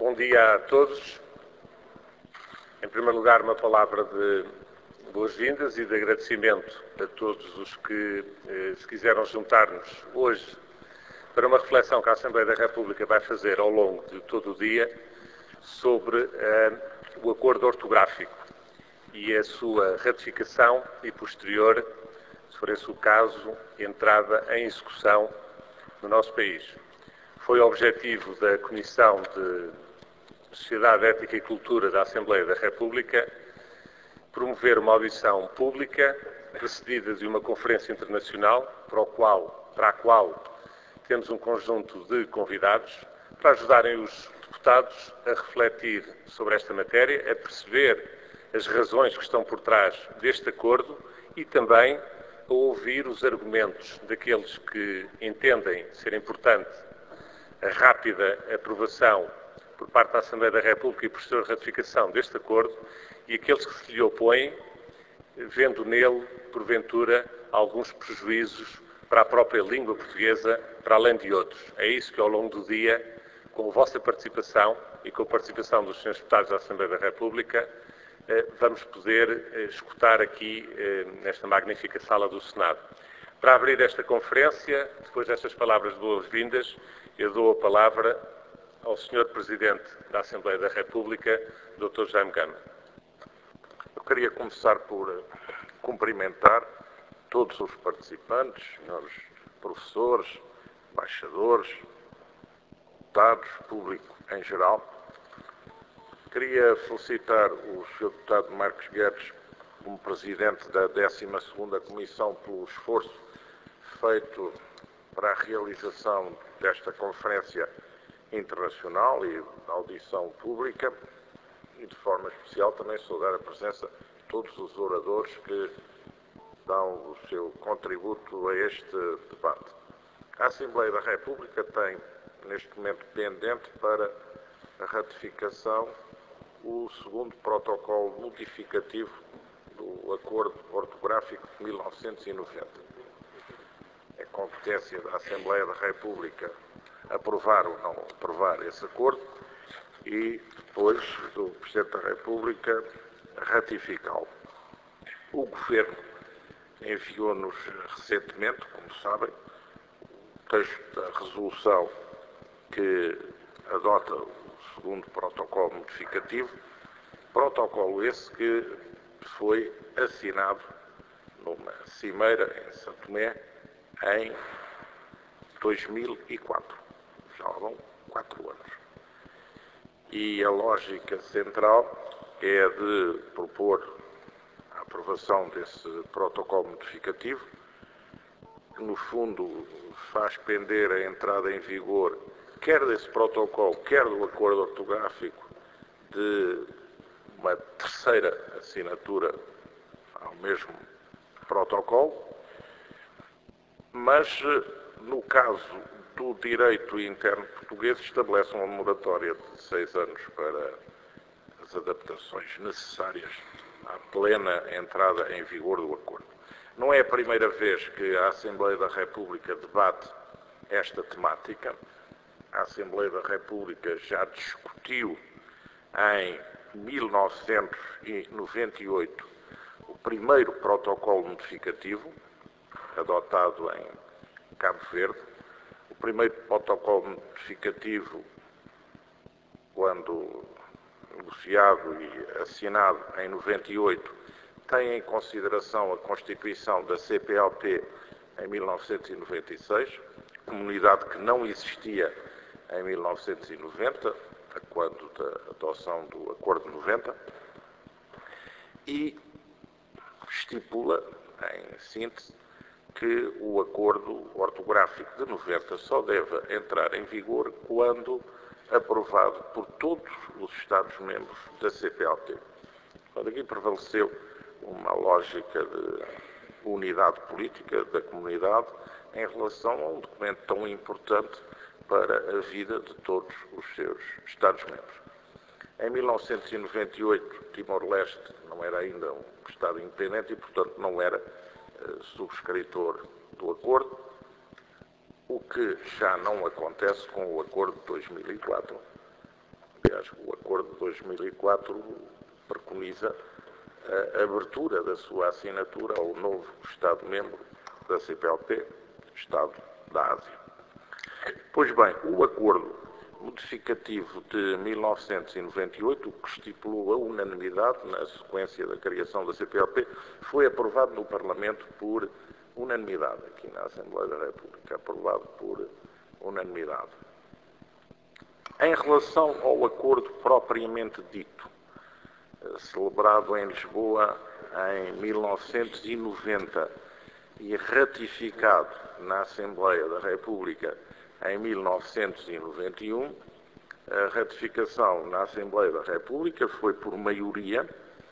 Bom dia a todos. Em primeiro lugar, uma palavra de boas-vindas e de agradecimento a todos os que se quiseram juntar-nos hoje para uma reflexão que a Assembleia da República vai fazer ao longo de todo o dia sobre o acordo ortográfico e a sua ratificação e posterior, se for esse o caso, entrada em execução no nosso país. Foi o objetivo da Comissão de Sociedade, Ética e Cultura da Assembleia da República promover uma audição pública precedida de uma conferência internacional para a qual temos um conjunto de convidados para ajudarem os deputados a refletir sobre esta matéria, a perceber as razões que estão por trás deste acordo e também a ouvir os argumentos daqueles que entendem ser importante a rápida aprovação por parte da Assembleia da República e posterior ratificação deste acordo e aqueles que se lhe opõem, vendo nele, porventura, alguns prejuízos para a própria língua portuguesa, para além de outros. É isso que, ao longo do dia, com a vossa participação e com a participação dos senhores deputados da Assembleia da República, vamos poder escutar aqui, nesta magnífica sala do Senado. Para abrir esta conferência, depois destas palavras de boas-vindas, eu dou a palavra ao Sr. Presidente da Assembleia da República, Dr. Jaime Gama. Eu queria começar por cumprimentar todos os participantes, senhores professores, embaixadores, deputados, público em geral. Queria felicitar o Sr. Deputado Marcos Guedes como Presidente da 12ª Comissão pelo esforço feito para a realização desta conferência internacional e da audição pública e, de forma especial, também saudar a presença de todos os oradores que dão o seu contributo a este debate. A Assembleia da República tem, neste momento, pendente para a ratificação o segundo protocolo modificativo do Acordo Ortográfico de 1990. É competência da Assembleia da República aprovar ou não aprovar esse acordo e depois do Presidente da República ratificá-lo. O Governo enviou-nos recentemente, como sabem, o texto da resolução que adota o segundo protocolo modificativo, protocolo esse que foi assinado numa cimeira em São Tomé em 2004. Já vão 4 anos. E a lógica central é de propor a aprovação desse protocolo modificativo, que no fundo faz pender a entrada em vigor quer desse protocolo, quer do acordo ortográfico, de uma terceira assinatura ao mesmo protocolo, mas no caso do direito interno português estabelece uma moratória de 6 anos para as adaptações necessárias à plena entrada em vigor do acordo. Não é a primeira vez que a Assembleia da República debate esta temática. A Assembleia da República já discutiu em 1998 o primeiro protocolo modificativo, adotado em Cabo Verde. O primeiro protocolo modificativo, quando negociado e assinado em 98, tem em consideração a constituição da CPLP em 1996, comunidade que não existia em 1990, a quando da adoção do Acordo de 90, e estipula, em síntese, que o Acordo Ortográfico de 90 só deve entrar em vigor quando aprovado por todos os Estados-membros da CPLP. Quando aqui prevaleceu uma lógica de unidade política da comunidade em relação a um documento tão importante para a vida de todos os seus Estados-membros. Em 1998, Timor-Leste não era ainda um Estado independente e, portanto, não era subscritor do acordo, o que já não acontece com o acordo de 2004, Aliás, o acordo de 2004 preconiza a abertura da sua assinatura ao novo Estado-membro da CPLP, Estado da Ásia. Pois bem, o acordo modificativo de 1998, que estipulou a unanimidade na sequência da criação da CPLP, foi aprovado no Parlamento por unanimidade, aqui na Assembleia da República, aprovado por unanimidade. Em relação ao acordo propriamente dito, celebrado em Lisboa em 1990 e ratificado na Assembleia da República em 1991, a ratificação na Assembleia da República foi por maioria.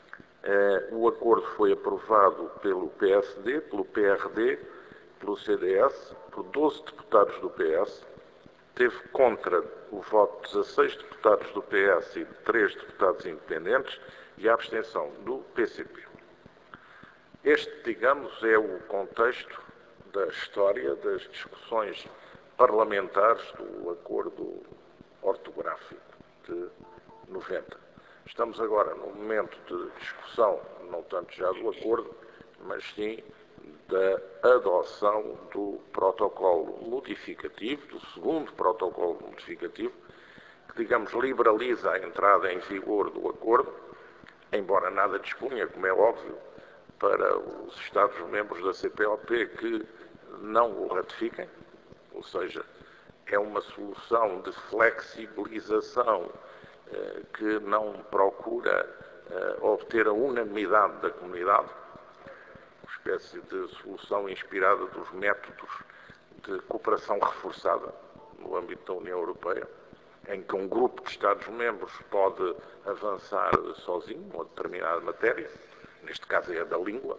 O acordo foi aprovado pelo PSD, pelo PRD, pelo CDS, por 12 deputados do PS, teve contra o voto de 16 deputados do PS e de 3 deputados independentes e a abstenção do PCP. Este, digamos, é o contexto da história das discussões parlamentares do acordo ortográfico de 90. Estamos agora num momento de discussão, não tanto já do acordo, mas sim da adoção do protocolo modificativo, do segundo protocolo modificativo, que, digamos, liberaliza a entrada em vigor do acordo, embora nada dispunha, como é óbvio, para os Estados-membros da CPLP que não o ratifiquem, ou seja, é uma solução de flexibilização que não procura obter a unanimidade da comunidade, uma espécie de solução inspirada dos métodos de cooperação reforçada no âmbito da União Europeia, em que um grupo de Estados-membros pode avançar sozinho numa determinada matéria, neste caso é a da língua.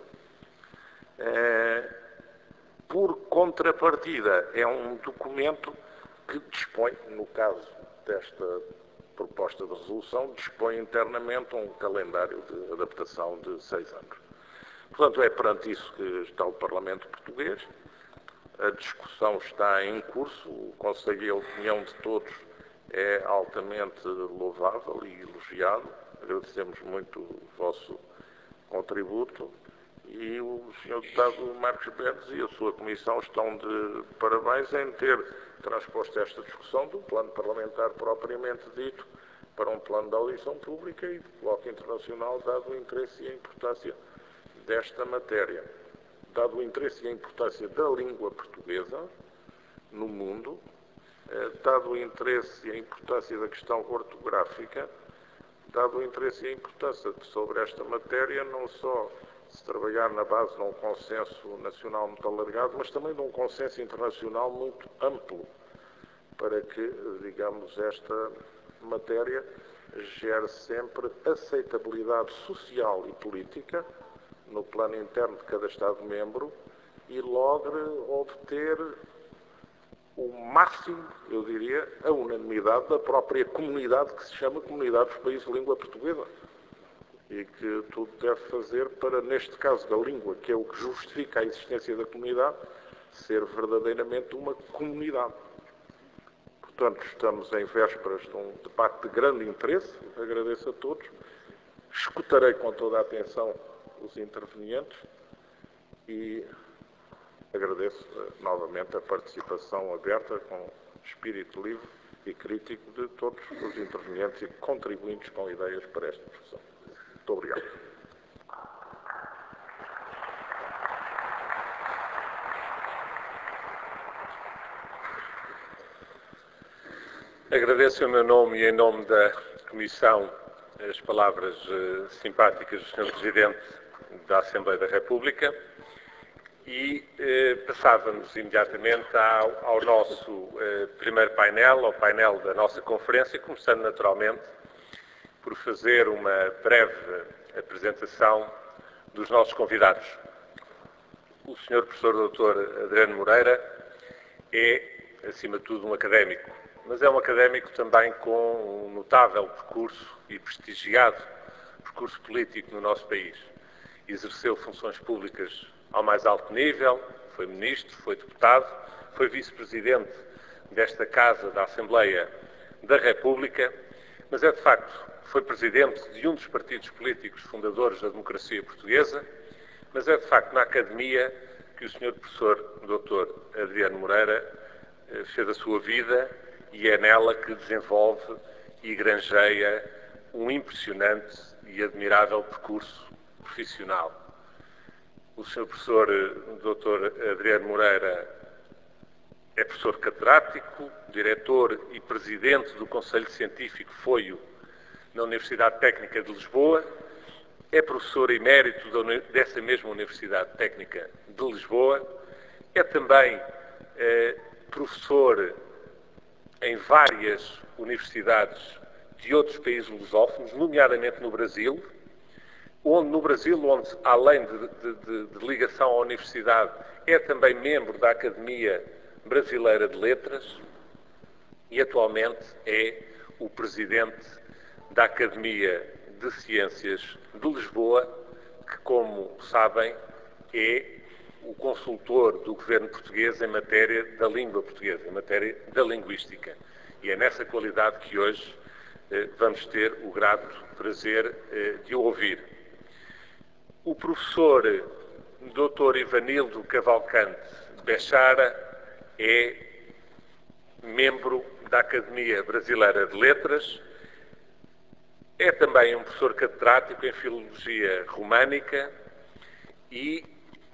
Por contrapartida, é um documento que dispõe, no caso desta proposta de resolução, dispõe internamente um calendário de adaptação de 6 anos. Portanto, é perante isso que está o Parlamento português. A discussão está em curso, o conselho e a opinião de todos é altamente louvável e elogiado. Agradecemos muito o vosso contributo e o Sr. Deputado Marcos Berdes e a sua Comissão estão de parabéns em ter transposto esta discussão do plano parlamentar propriamente dito para um plano da audição pública e de coloque internacional, dado o interesse e a importância desta matéria. Dado o interesse e a importância da língua portuguesa no mundo, dado o interesse e a importância da questão ortográfica, dado o interesse e a importância sobre esta matéria, não só se trabalhar na base de um consenso nacional muito alargado, mas também de um consenso internacional muito amplo, para que, digamos, esta matéria gere sempre aceitabilidade social e política no plano interno de cada Estado-membro e logre obter o máximo, eu diria, a unanimidade da própria comunidade que se chama Comunidade dos Países de Língua Portuguesa e que tudo deve fazer para, neste caso da língua, que é o que justifica a existência da comunidade, ser verdadeiramente uma comunidade. Portanto, estamos em vésperas de um debate de grande interesse, agradeço a todos, escutarei com toda a atenção os intervenientes e agradeço novamente a participação aberta com espírito livre e crítico de todos os intervenientes e contribuintes com ideias para esta discussão. Muito obrigado. Agradeço em meu nome e em nome da Comissão as palavras simpáticas do Sr. Presidente da Assembleia da República e passávamos imediatamente ao nosso primeiro painel, ao painel da nossa conferência, começando naturalmente por fazer uma breve apresentação dos nossos convidados. O Sr. Professor Dr. Adriano Moreira é, acima de tudo, um académico, mas é um académico também com um notável percurso e prestigiado percurso político no nosso país. Exerceu funções públicas ao mais alto nível, foi ministro, foi deputado, foi vice-presidente desta Casa da Assembleia da República, mas é de facto, foi presidente de um dos partidos políticos fundadores da democracia portuguesa, mas é de facto na academia que o Sr. Professor Dr. Adriano Moreira fez a sua vida e é nela que desenvolve e granjeia um impressionante e admirável percurso profissional. O Sr. Professor Dr. Adriano Moreira é professor catedrático, diretor e presidente do Conselho Científico FOIO na Universidade Técnica de Lisboa, é professor emérito dessa mesma Universidade Técnica de Lisboa, é também professor em várias universidades de outros países lusófonos, nomeadamente no Brasil, onde, além de ligação à universidade, é também membro da Academia Brasileira de Letras e atualmente é o presidente da Academia de Ciências de Lisboa, que, como sabem, é o consultor do governo português em matéria da língua portuguesa, em matéria da linguística. E é nessa qualidade que hoje vamos ter o grato prazer de o ouvir. O professor Dr. Ivanildo Cavalcante Bechara é membro da Academia Brasileira de Letras, é também um professor catedrático em Filologia Românica e,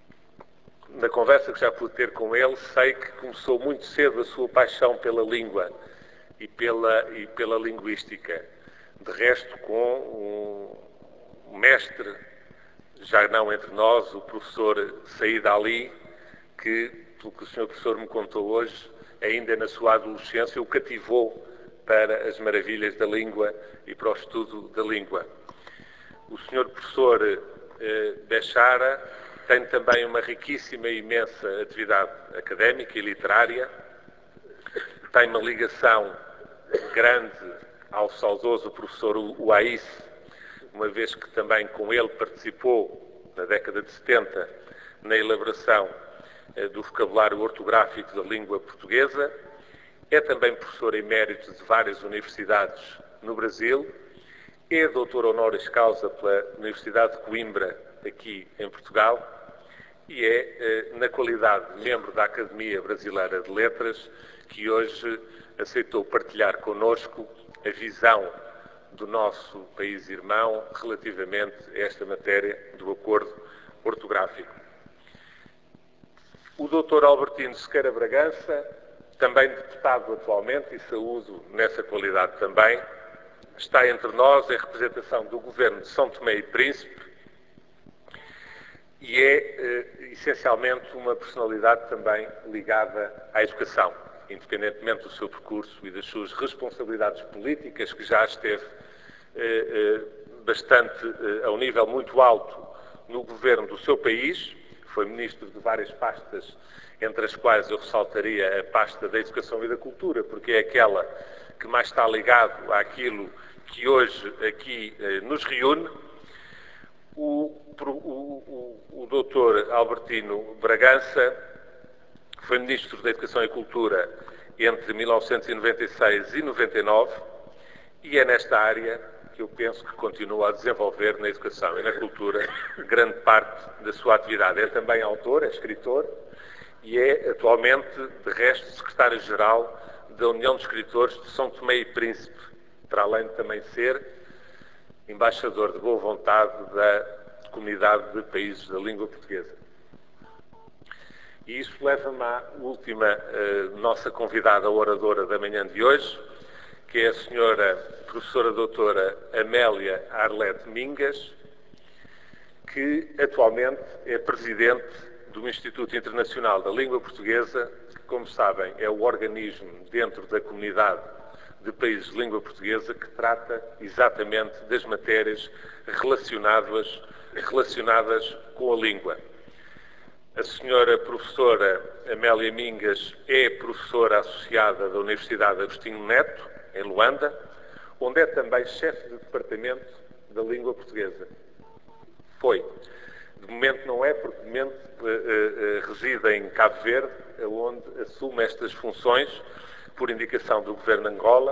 na conversa que já pude ter com ele, sei que começou muito cedo a sua paixão pela língua e pela linguística. De resto, com um mestre, já não entre nós, o professor Said Ali, que, pelo que o Sr. Professor me contou hoje, ainda na sua adolescência o cativou para as maravilhas da língua e para o estudo da língua. O Sr. Professor Bechara tem também uma riquíssima e imensa atividade académica e literária, tem uma ligação grande ao saudoso professor Uais, uma vez que também com ele participou, na década de 70, na elaboração do vocabulário ortográfico da língua portuguesa. É também professor emérito de várias universidades no Brasil, é doutor honoris causa pela Universidade de Coimbra, aqui em Portugal, e é, na qualidade de membro da Academia Brasileira de Letras, que hoje aceitou partilhar connosco a visão do nosso país irmão relativamente a esta matéria do acordo ortográfico. O Dr. Albertino Sequeira Bragança, também deputado atualmente, e saúdo nessa qualidade também, está entre nós em representação do Governo de São Tomé e Príncipe e é essencialmente uma personalidade também ligada à educação, independentemente do seu percurso e das suas responsabilidades políticas, que já esteve a um nível muito alto no governo do seu país, foi ministro de várias pastas, entre as quais eu ressaltaria a pasta da Educação e da Cultura, porque é aquela que mais está ligado àquilo que hoje aqui nos reúne. O Dr. Albertino Bragança foi Ministro da Educação e Cultura entre 1996 e 99 e é nesta área que eu penso que continua a desenvolver na educação e na cultura grande parte da sua atividade. É também autor, é escritor e é atualmente, de resto, secretário-geral da União de Escritores de São Tomé e Príncipe, para além de também ser embaixador de boa vontade da Comunidade de Países da Língua Portuguesa. E isso leva-me à última nossa convidada oradora da manhã de hoje, que é a senhora professora doutora Amélia Arlete Mingas, que atualmente é presidente do Instituto Internacional da Língua Portuguesa, que, como sabem, é o organismo dentro da Comunidade de Países de Língua Portuguesa que trata exatamente das matérias relacionadas com a língua. A senhora professora Amélia Mingas é professora associada da Universidade Agostinho Neto, em Luanda, onde é também chefe de departamento da língua portuguesa. Foi. De momento não é, porque de momento reside em Cabo Verde, onde assume estas funções por indicação do Governo de Angola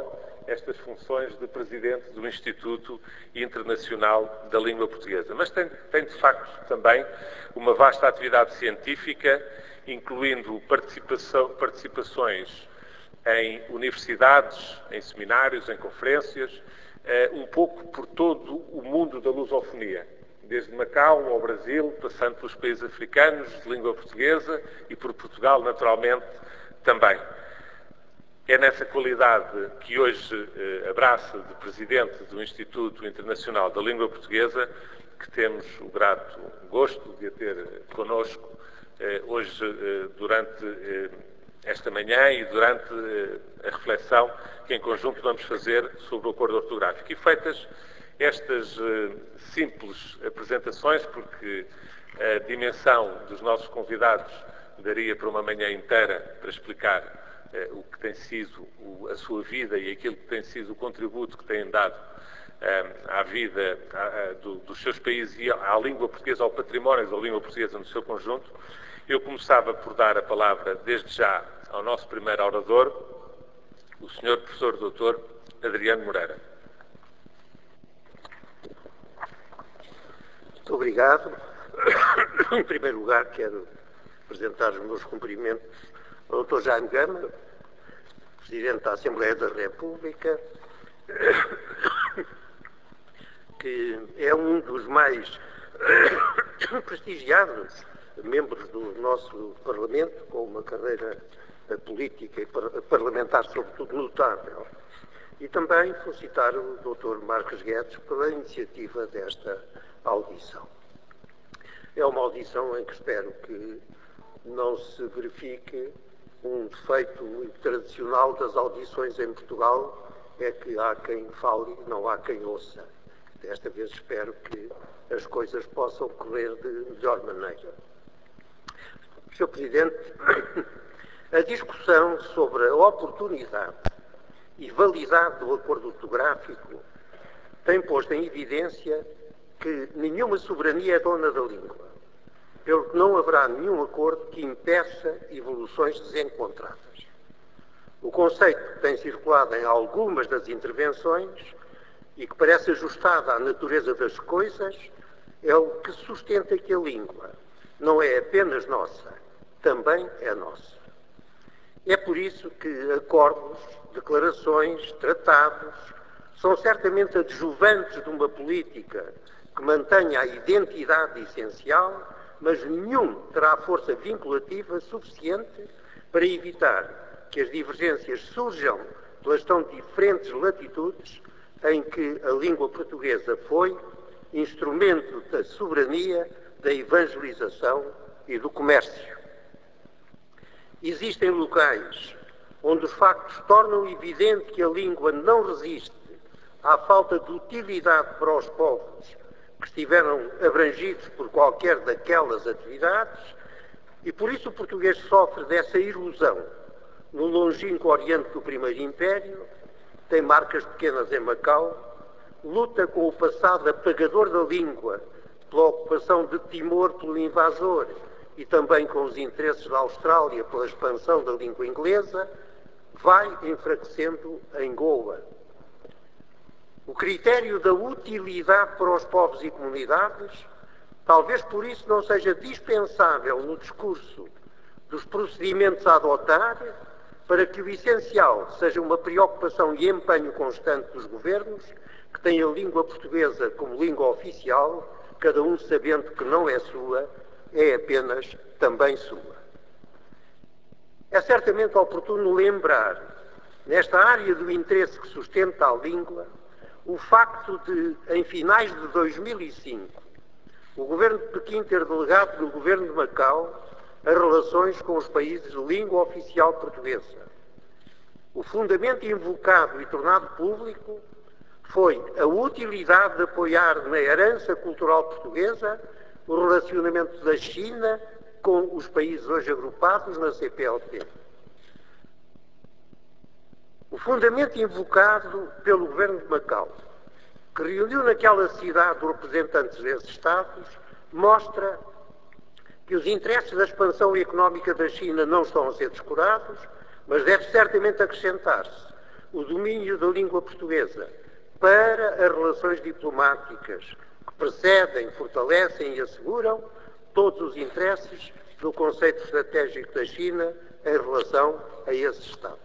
estas funções de Presidente do Instituto Internacional da Língua Portuguesa. Mas tem de facto também uma vasta atividade científica, incluindo participações em universidades, em seminários, em conferências, um pouco por todo o mundo da lusofonia, desde Macau ao Brasil, passando pelos países africanos de língua portuguesa e por Portugal, naturalmente, também. É nessa qualidade que hoje abraça de Presidente do Instituto Internacional da Língua Portuguesa que temos o grato gosto de a ter connosco hoje durante esta manhã e durante a reflexão que em conjunto vamos fazer sobre o acordo ortográfico. E feitas estas simples apresentações, porque a dimensão dos nossos convidados daria para uma manhã inteira para explicar o que tem sido a sua vida e aquilo que tem sido o contributo que têm dado à vida dos seus países e à língua portuguesa, ao património da língua portuguesa no seu conjunto, eu começava por dar a palavra, desde já, ao nosso primeiro orador, o Sr. Professor Dr. Adriano Moreira. Muito obrigado. Em primeiro lugar, quero apresentar os meus cumprimentos ao Dr. Jaime Gama, Presidente da Assembleia da República, que é um dos mais prestigiados membros do nosso Parlamento, com uma carreira política e parlamentar, sobretudo, notável. E também felicitar o Dr. Marcos Guedes pela iniciativa desta audição. É uma audição em que espero que não se verifique um defeito muito tradicional das audições em Portugal, é que há quem fale e não há quem ouça. Desta vez espero que as coisas possam correr de melhor maneira. Sr. Presidente, a discussão sobre a oportunidade e validade do acordo ortográfico tem posto em evidência que nenhuma soberania é dona da língua, pelo que não haverá nenhum acordo que impeça evoluções desencontradas. O conceito que tem circulado em algumas das intervenções e que parece ajustado à natureza das coisas é o que sustenta que a língua não é apenas nossa, também é nossa. É por isso que acordos, declarações, tratados são certamente adjuvantes de uma política que mantenha a identidade essencial, mas nenhum terá força vinculativa suficiente para evitar que as divergências surjam pelas tão diferentes latitudes em que a língua portuguesa foi instrumento da soberania, da evangelização e do comércio. Existem locais onde os factos tornam evidente que a língua não resiste à falta de utilidade para os povos que estiveram abrangidos por qualquer daquelas atividades e por isso o português sofre dessa ilusão. No longínquo oriente do Primeiro Império, tem marcas pequenas em Macau, luta com o passado apagador da língua pela ocupação de Timor pelo invasor e também com os interesses da Austrália pela expansão da língua inglesa, vai enfraquecendo em Goa. O critério da utilidade para os povos e comunidades, talvez por isso não seja dispensável no discurso dos procedimentos a adotar para que o essencial seja uma preocupação e empenho constante dos governos que têm a língua portuguesa como língua oficial, cada um sabendo que não é sua, é apenas também sua. É certamente oportuno lembrar, nesta área do interesse que sustenta a língua, o facto de, em finais de 2005, o governo de Pequim ter delegado no governo de Macau as relações com os países de língua oficial portuguesa. O fundamento invocado e tornado público foi a utilidade de apoiar na herança cultural portuguesa o relacionamento da China com os países hoje agrupados na CPLP. O fundamento invocado pelo governo de Macau, que reuniu naquela cidade os representantes desses Estados, mostra que os interesses da expansão económica da China não estão a ser descurados, mas deve certamente acrescentar-se o domínio da língua portuguesa para as relações diplomáticas que precedem, fortalecem e asseguram todos os interesses do conceito estratégico da China em relação a esses Estados.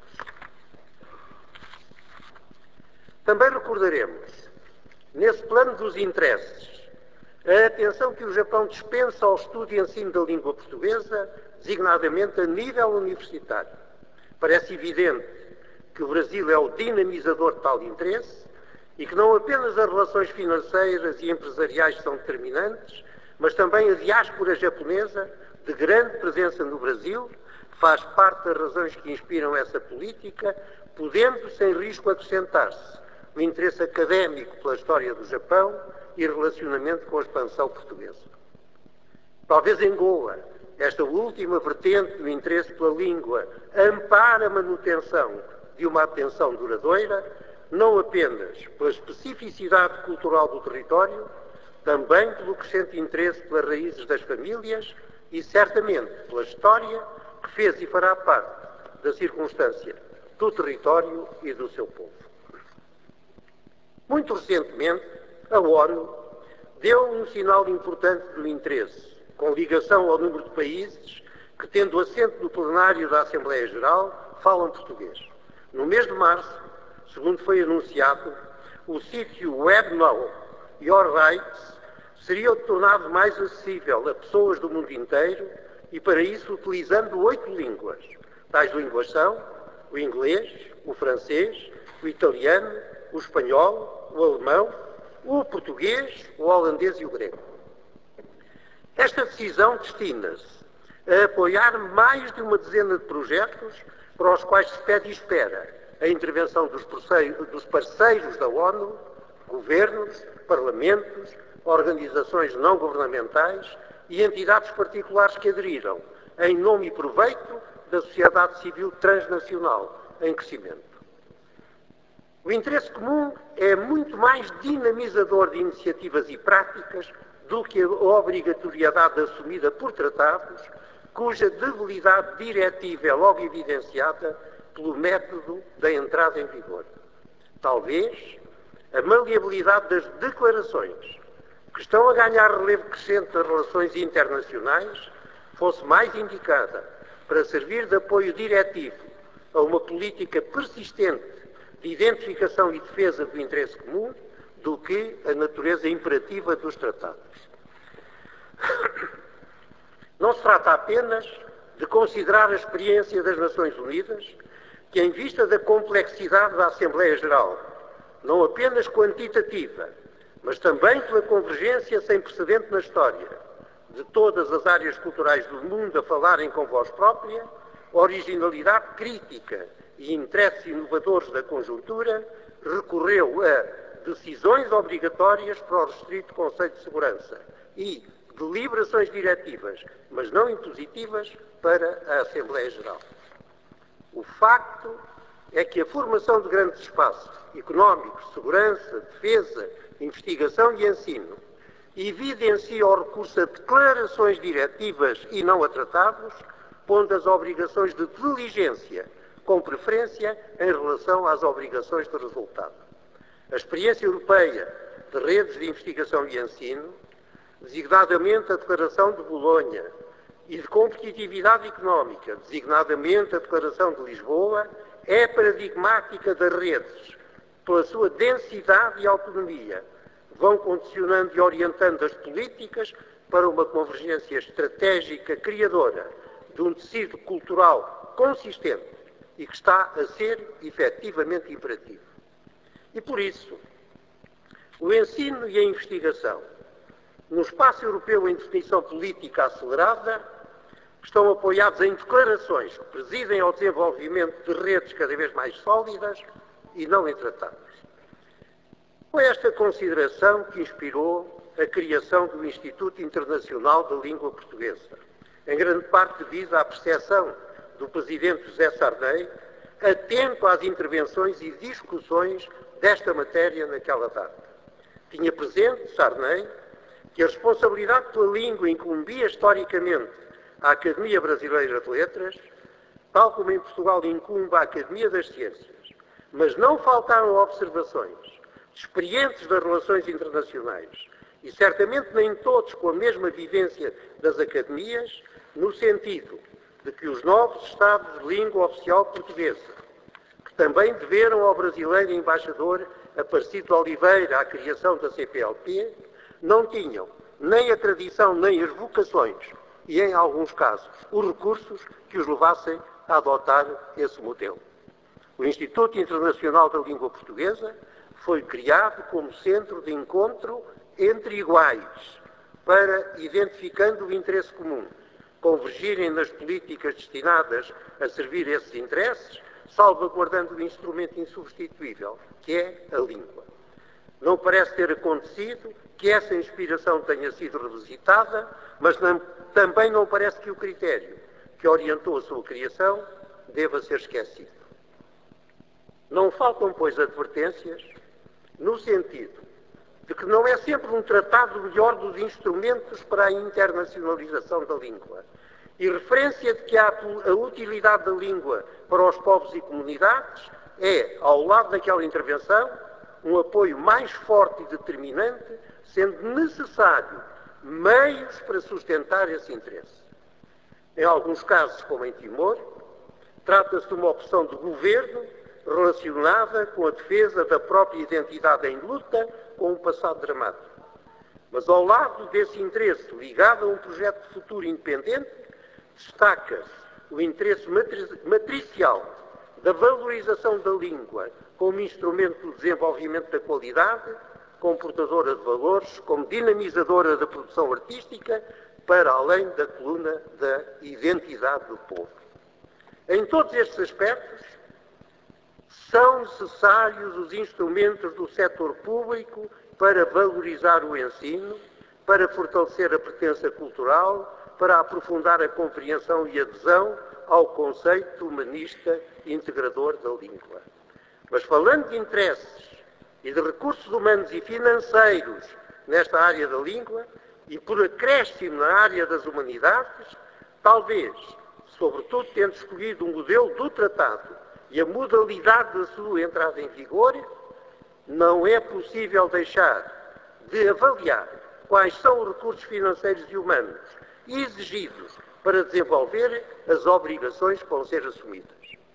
Também recordaremos, nesse plano dos interesses, a atenção que o Japão dispensa ao estudo e ensino da língua portuguesa, designadamente a nível universitário. Parece evidente que o Brasil é o dinamizador de tal interesse e que não apenas as relações financeiras e empresariais são determinantes, mas também a diáspora japonesa, de grande presença no Brasil, faz parte das razões que inspiram essa política, podendo, sem risco, acrescentar-se o interesse académico pela história do Japão e relacionamento com a expansão portuguesa. Talvez em Goa, esta última vertente do interesse pela língua ampare a manutenção de uma atenção duradoura, não apenas pela especificidade cultural do território, também pelo crescente interesse pelas raízes das famílias e, certamente, pela história que fez e fará parte da circunstância do território e do seu povo. Muito recentemente, a ONU deu um sinal importante do interesse, com ligação ao número de países que, tendo assento no plenário da Assembleia Geral, falam português. No mês de março, segundo foi anunciado, o sítio WebNow Your Rights seria tornado mais acessível a pessoas do mundo inteiro e, para isso, utilizando 8 línguas. Tais línguas são o inglês, o francês, o italiano, o espanhol, o alemão, o português, o holandês e o grego. Esta decisão destina-se a apoiar mais de uma dezena de projetos para os quais se pede e espera a intervenção dos parceiros da ONU, governos, parlamentos, organizações não governamentais e entidades particulares que aderiram, em nome e proveito da sociedade civil transnacional em crescimento. O interesse comum é muito mais dinamizador de iniciativas e práticas do que a obrigatoriedade assumida por tratados, cuja debilidade diretiva é logo evidenciada pelo método da entrada em vigor. Talvez a maleabilidade das declarações, que estão a ganhar relevo crescente nas relações internacionais, fosse mais indicada para servir de apoio diretivo a uma política persistente de identificação e defesa do interesse comum do que a natureza imperativa dos tratados. Não se trata apenas de considerar a experiência das Nações Unidas, que, em vista da complexidade da Assembleia Geral, não apenas quantitativa, mas também pela convergência sem precedente na história de todas as áreas culturais do mundo a falarem com voz própria, originalidade crítica e interesses inovadores da conjuntura, recorreu a decisões obrigatórias para o restrito Conselho de Segurança e deliberações diretivas, mas não impositivas, para a Assembleia Geral. O facto é que a formação de grandes espaços económicos, segurança, defesa, investigação e ensino evidencia o recurso a declarações diretivas e não a tratados, pondo as obrigações de diligência com preferência em relação às obrigações de resultado. A experiência europeia de redes de investigação e ensino, designadamente a Declaração de Bolonha, e de competitividade económica, designadamente a Declaração de Lisboa, é paradigmática das redes, pela sua densidade e autonomia, vão condicionando e orientando as políticas para uma convergência estratégica criadora de um tecido cultural consistente e que está a ser efetivamente imperativo. E por isso, o ensino e a investigação, no espaço europeu em definição política acelerada, estão apoiados em declarações que presidem ao desenvolvimento de redes cada vez mais sólidas e não em tratados. Foi esta consideração que inspirou a criação do Instituto Internacional da Língua Portuguesa, em grande parte devido à percepção do Presidente José Sarney, atento às intervenções e discussões desta matéria naquela data. Tinha presente, Sarney, que a responsabilidade pela língua incumbia historicamente à Academia Brasileira de Letras, tal como em Portugal incumbe à Academia das Ciências, mas não faltaram observações de experientes das relações internacionais, e certamente nem todos com a mesma vivência das academias, no sentido de que os novos Estados de língua oficial portuguesa, que também deveram ao brasileiro embaixador Aparecido de Oliveira a criação da CPLP, não tinham nem a tradição nem as vocações e, em alguns casos, os recursos que os levassem a adotar esse modelo. O Instituto Internacional da Língua Portuguesa foi criado como centro de encontro entre iguais, para, identificando o interesse comum, convergirem nas políticas destinadas a servir esses interesses, salvaguardando o instrumento insubstituível, que é a língua. Não parece ter acontecido que essa inspiração tenha sido revisitada, mas também não parece que o critério que orientou a sua criação deva ser esquecido. Não faltam, pois, advertências no sentido de que não é sempre um tratado o melhor dos instrumentos para a internacionalização da língua, e referência de que a utilidade da língua para os povos e comunidades é, ao lado daquela intervenção, um apoio mais forte e determinante, sendo necessário meios para sustentar esse interesse. Em alguns casos, como em Timor, trata-se de uma opção de governo relacionada com a defesa da própria identidade em luta com um passado dramático. Mas ao lado desse interesse ligado a um projeto de futuro independente, destaca-se o interesse matricial da valorização da língua como instrumento do desenvolvimento da qualidade, como portadora de valores, como dinamizadora da produção artística, para além da coluna da identidade do povo. Em todos estes aspectos, são necessários os instrumentos do setor público para valorizar o ensino, para fortalecer a pertença cultural, para aprofundar a compreensão e adesão ao conceito humanista integrador da língua. Mas falando de interesses e de recursos humanos e financeiros nesta área da língua, e por acréscimo na área das humanidades, talvez, sobretudo tendo escolhido o modelo do tratado e a modalidade da sua entrada em vigor, não é possível deixar de avaliar quais são os recursos financeiros e humanos exigidos para desenvolver as obrigações que vão ser assumidas.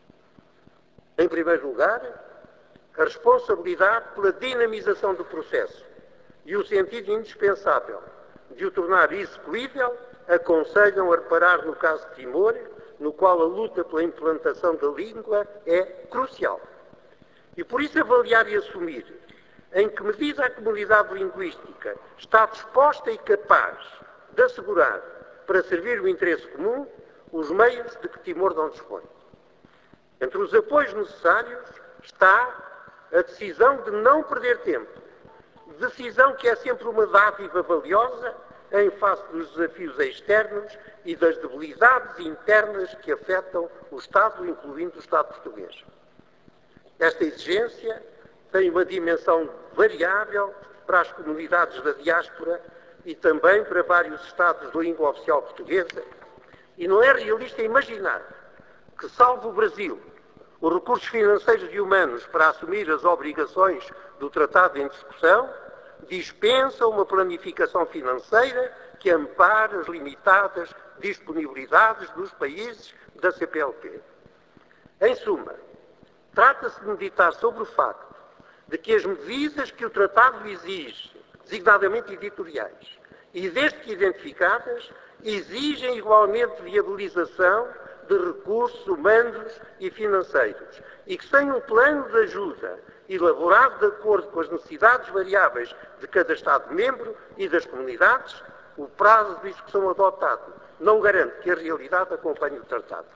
Em primeiro lugar, a responsabilidade pela dinamização do processo e o sentido indispensável de o tornar execuível aconselham a reparar no caso de Timor, no qual a luta pela implantação da língua é crucial. E por isso avaliar e assumir em que medida a comunidade linguística está disposta e capaz de assegurar, para servir o interesse comum, os meios de que Timor não dispõe. Entre os apoios necessários está a decisão de não perder tempo, decisão que é sempre uma dádiva valiosa em face dos desafios externos e das debilidades internas que afetam o Estado, incluindo o Estado português. Esta exigência tem uma dimensão variável para as comunidades da diáspora e também para vários Estados de língua oficial portuguesa, e não é realista imaginar que, salvo o Brasil, os recursos financeiros e humanos para assumir as obrigações do tratado em discussão dispensam uma planificação financeira que ampare as limitadas disponibilidades dos países da CPLP. Em suma, trata-se de meditar sobre o facto de que as medidas que o tratado exige, designadamente editoriais, e desde que identificadas, exigem igualmente viabilização de recursos humanos e financeiros, e que sem um plano de ajuda elaborado de acordo com as necessidades variáveis de cada Estado-membro e das comunidades, o prazo de discussão adotado não garante que a realidade acompanhe o tratado.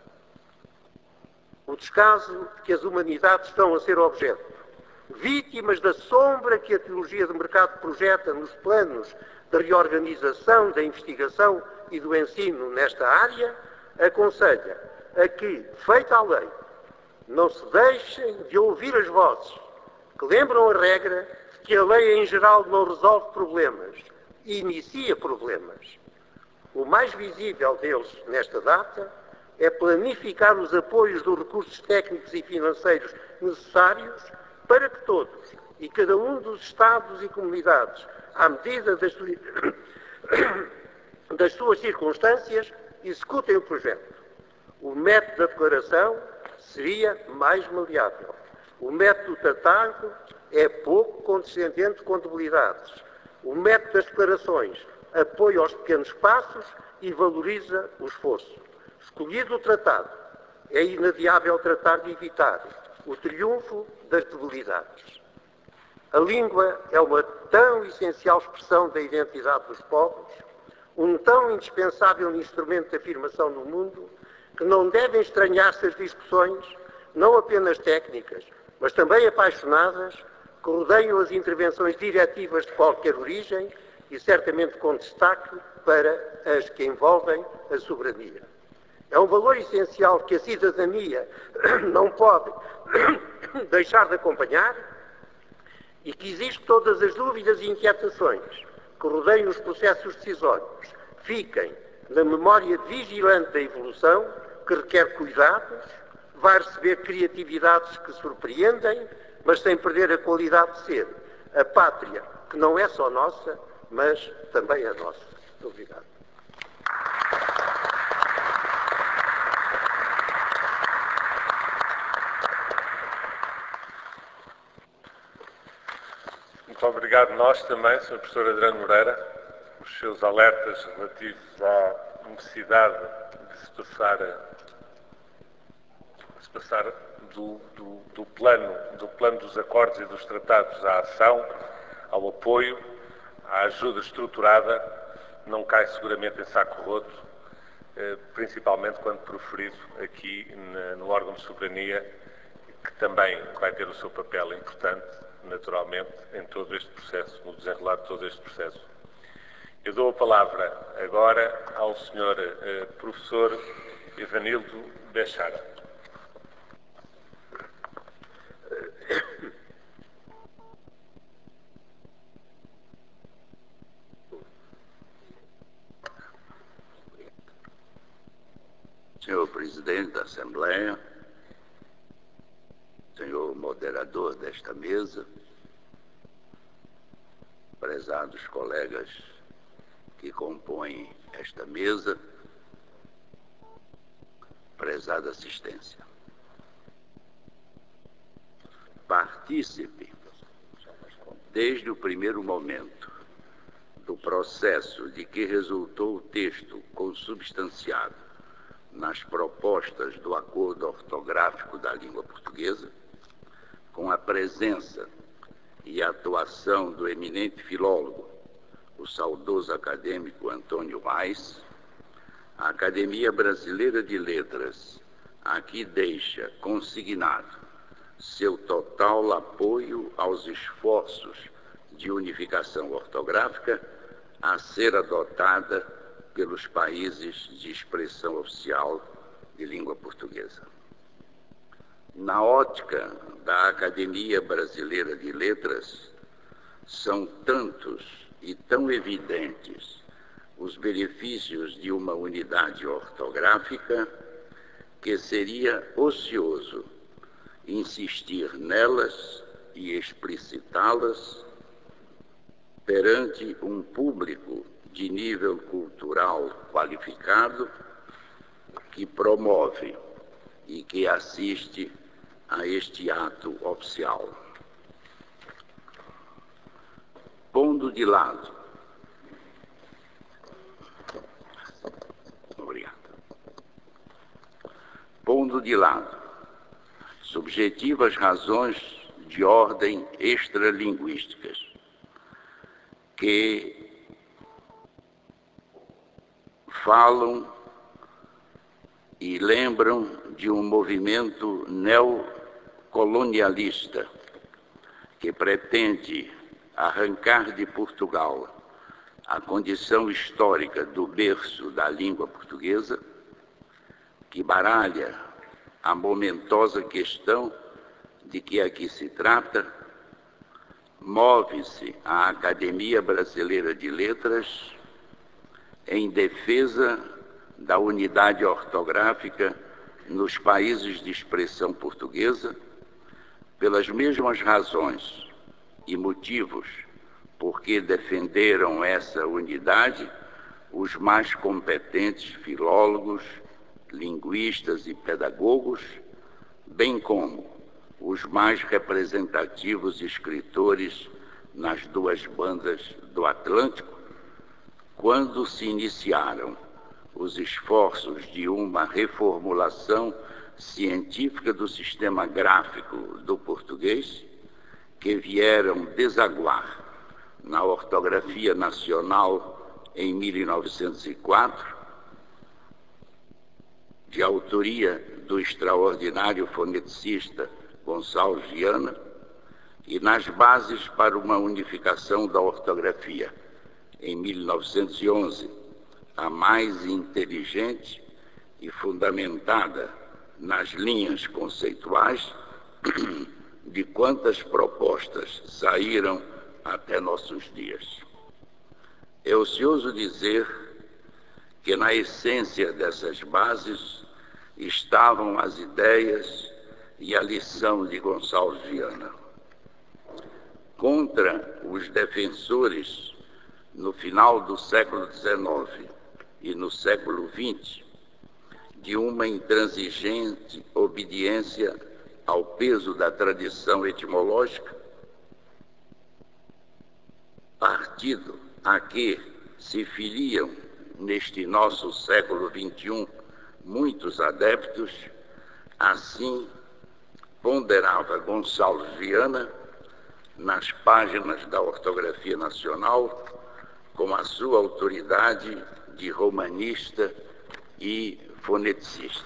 O descaso de que as humanidades estão a ser objeto, vítimas da sombra que a teologia de mercado projeta nos planos de reorganização da investigação e do ensino nesta área, aconselha a que, feita a lei, não se deixem de ouvir as vozes que lembram a regra de que a lei em geral não resolve problemas, inicia problemas. O mais visível deles nesta data é planificar os apoios dos recursos técnicos e financeiros necessários para que todos e cada um dos Estados e comunidades, à medida das suas circunstâncias, executem o projeto. O método da declaração seria mais maleável. O método do tratado é pouco condescendente com debilidades. O método das declarações apoia os pequenos passos e valoriza o esforço. Escolhido o tratado, é inadiável tratar de evitar o triunfo das debilidades. A língua é uma tão essencial expressão da identidade dos povos, um tão indispensável instrumento de afirmação no mundo, que não devem estranhar-se as discussões, não apenas técnicas, mas também apaixonadas, que rodeiam as intervenções diretivas de qualquer origem e certamente com destaque para as que envolvem a soberania. É um valor essencial que a cidadania não pode deixar de acompanhar e que exige que todas as dúvidas e inquietações que rodeiam os processos decisórios fiquem na memória vigilante da evolução, que requer cuidados, vai receber criatividades que surpreendem, mas sem perder a qualidade de ser a pátria, que não é só nossa, mas também é nossa. Muito obrigado. Muito obrigado nós também, Sr. Professor Adriano Moreira, os seus alertas relativos à necessidade de se passar do plano dos acordos e dos tratados à ação, ao apoio, à ajuda estruturada, não cai seguramente em saco roto, principalmente quando proferido aqui no órgão de soberania, que também vai ter o seu papel importante, naturalmente, em todo este processo, no desenrolar de todo este processo. Eu dou a palavra agora ao Sr. Professor Evanildo Bechara. Senhor Presidente da Assembleia, senhor moderador desta mesa, prezados colegas que compõem esta mesa, prezada assistência. Partícipe, desde o primeiro momento, do processo de que resultou o texto consubstanciado nas propostas do Acordo Ortográfico da Língua Portuguesa, com a presença e atuação do eminente filólogo, o saudoso acadêmico Antônio Weiss, a Academia Brasileira de Letras aqui deixa consignado seu total apoio aos esforços de unificação ortográfica a ser adotada pelos países de expressão oficial de língua portuguesa. Na ótica da Academia Brasileira de Letras, são tantos e tão evidentes os benefícios de uma unidade ortográfica que seria ocioso insistir nelas e explicitá-las perante um público de nível cultural qualificado que promove e que assiste a este ato oficial. Pondo de lado, subjetivas razões de ordem extralinguísticas que falam e lembram de um movimento neocolonialista que pretende arrancar de Portugal a condição histórica do berço da língua portuguesa, que baralha a momentosa questão de que aqui se trata, move-se a Academia Brasileira de Letras em defesa da unidade ortográfica nos países de expressão portuguesa, pelas mesmas razões e motivos por que defenderam essa unidade os mais competentes filólogos, linguistas e pedagogos, bem como os mais representativos escritores nas duas bandas do Atlântico, quando se iniciaram os esforços de uma reformulação científica do sistema gráfico do português, que vieram desaguar na ortografia nacional em 1904, de autoria do extraordinário foneticista Gonçalves Viana, e nas bases para uma unificação da ortografia em 1911, a mais inteligente e fundamentada nas linhas conceituais de quantas propostas saíram até nossos dias. É ocioso dizer que na essência dessas bases estavam as ideias e a lição de Gonçalves Viana. Contra os defensores, no final do século XIX e no século XX, de uma intransigente obediência ao peso da tradição etimológica, partido a que se filiam neste nosso século XXI muitos adeptos, assim ponderava Gonçalves Viana nas páginas da ortografia nacional com a sua autoridade de romanista e foneticista.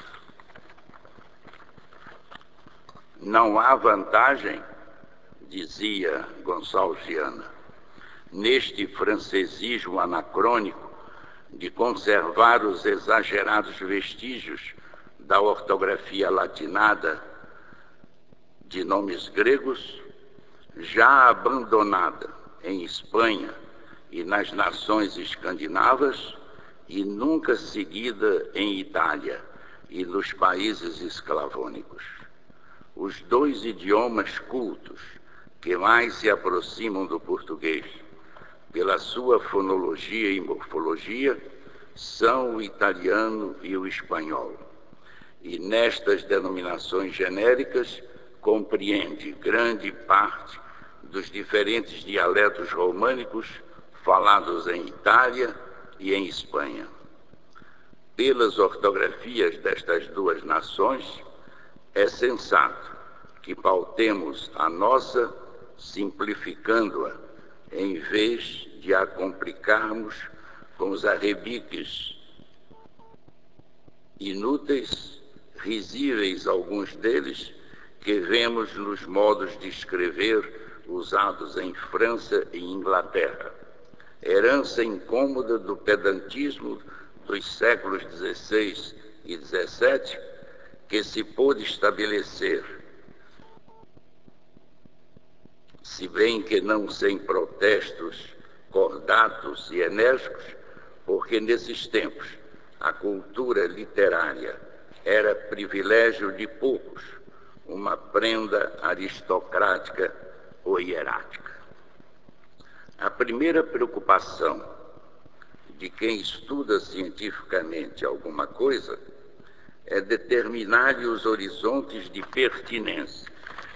Não há vantagem, dizia Gonçalves Viana, neste francesismo anacrônico de conservar os exagerados vestígios da ortografia latinada de nomes gregos, já abandonada em Espanha e nas nações escandinavas, e nunca seguida em Itália e nos países esclavônicos. Os dois idiomas cultos que mais se aproximam do português, pela sua fonologia e morfologia, são o italiano e o espanhol. E nestas denominações genéricas compreende grande parte dos diferentes dialetos românicos falados em Itália e em Espanha. Pelas ortografias destas duas nações, é sensato que pautemos a nossa simplificando-a, em vez de a complicarmos com os arrebiques inúteis, risíveis alguns deles, que vemos nos modos de escrever usados em França e Inglaterra. Herança incômoda do pedantismo dos séculos XVI e XVII, que se pôde estabelecer, se bem que não sem protestos cordatos e enérgicos, porque nesses tempos a cultura literária era privilégio de poucos, uma prenda aristocrática ou hierática. A primeira preocupação de quem estuda cientificamente alguma coisa é determinar-lhe os horizontes de pertinência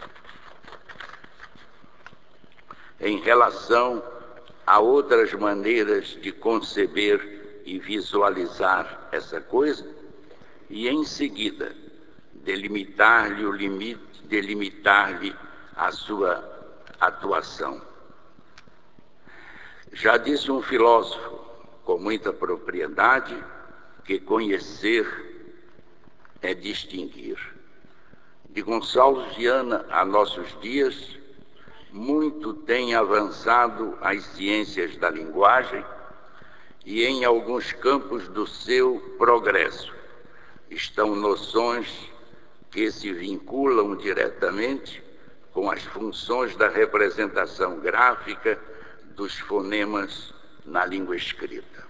em relação a outras maneiras de conceber e visualizar essa coisa, e em seguida delimitar-lhe o limite, delimitar-lhe a sua atuação. Já disse um filósofo com muita propriedade que conhecer é distinguir. De Gonçalves Viana a nossos dias, muito tem avançado as ciências da linguagem e em alguns campos do seu progresso estão noções que se vinculam diretamente com as funções da representação gráfica dos fonemas na língua escrita.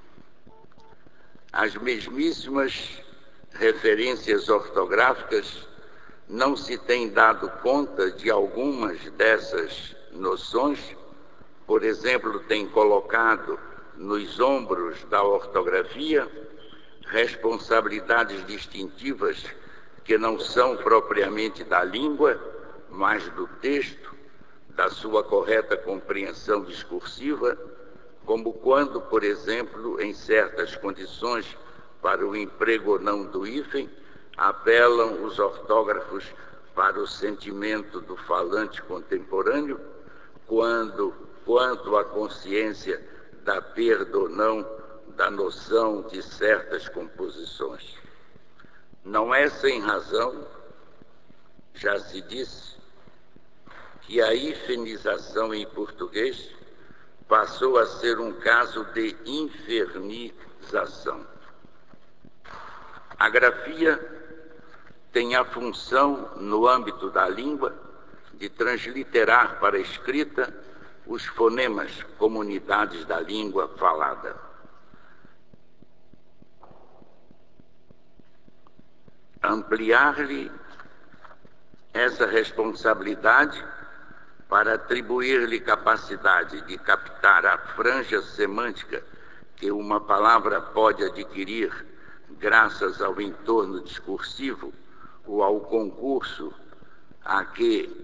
As mesmíssimas referências ortográficas não se tem dado conta de algumas dessas noções, por exemplo, tem colocado nos ombros da ortografia responsabilidades distintivas que não são propriamente da língua, mas do texto, da sua correta compreensão discursiva, como quando, por exemplo, em certas condições para o emprego ou não do hífen, apelam os ortógrafos para o sentimento do falante contemporâneo, quanto à consciência da perda ou não da noção de certas composições. Não é sem razão, já se disse, que a hifenização em português passou a ser um caso de infernização. A grafia tem a função, no âmbito da língua, de transliterar para a escrita os fonemas, comunidades da língua falada. Ampliar-lhe essa responsabilidade para atribuir-lhe capacidade de captar a franja semântica que uma palavra pode adquirir graças ao entorno discursivo ou ao concurso a que,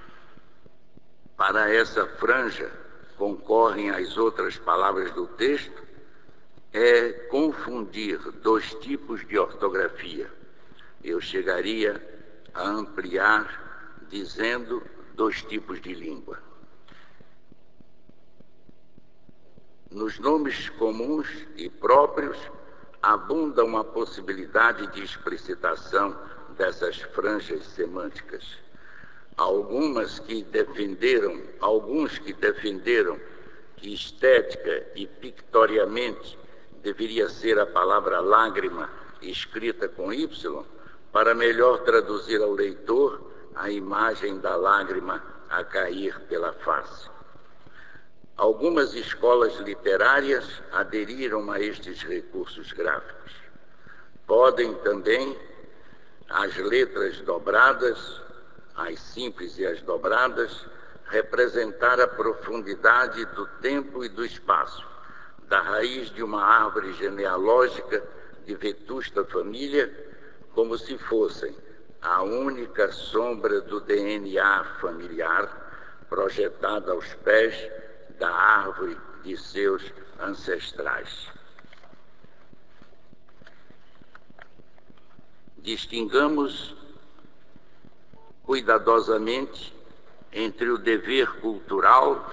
para essa franja, concorrem as outras palavras do texto, é confundir dois tipos de ortografia. Eu chegaria a ampliar dizendo dois tipos de língua. Nos nomes comuns e próprios abunda uma possibilidade de explicitação dessas franjas semânticas. Alguns que defenderam que estética e pictoriamente deveria ser a palavra lágrima escrita com Y, para melhor traduzir ao leitor a imagem da lágrima a cair pela face. Algumas escolas literárias aderiram a estes recursos gráficos. Podem também as letras dobradas, as simples e as dobradas, representar a profundidade do tempo e do espaço, da raiz de uma árvore genealógica de vetusta família, como se fossem a única sombra do DNA familiar projetada aos pés da árvore de seus ancestrais. Distingamos cuidadosamente entre o dever cultural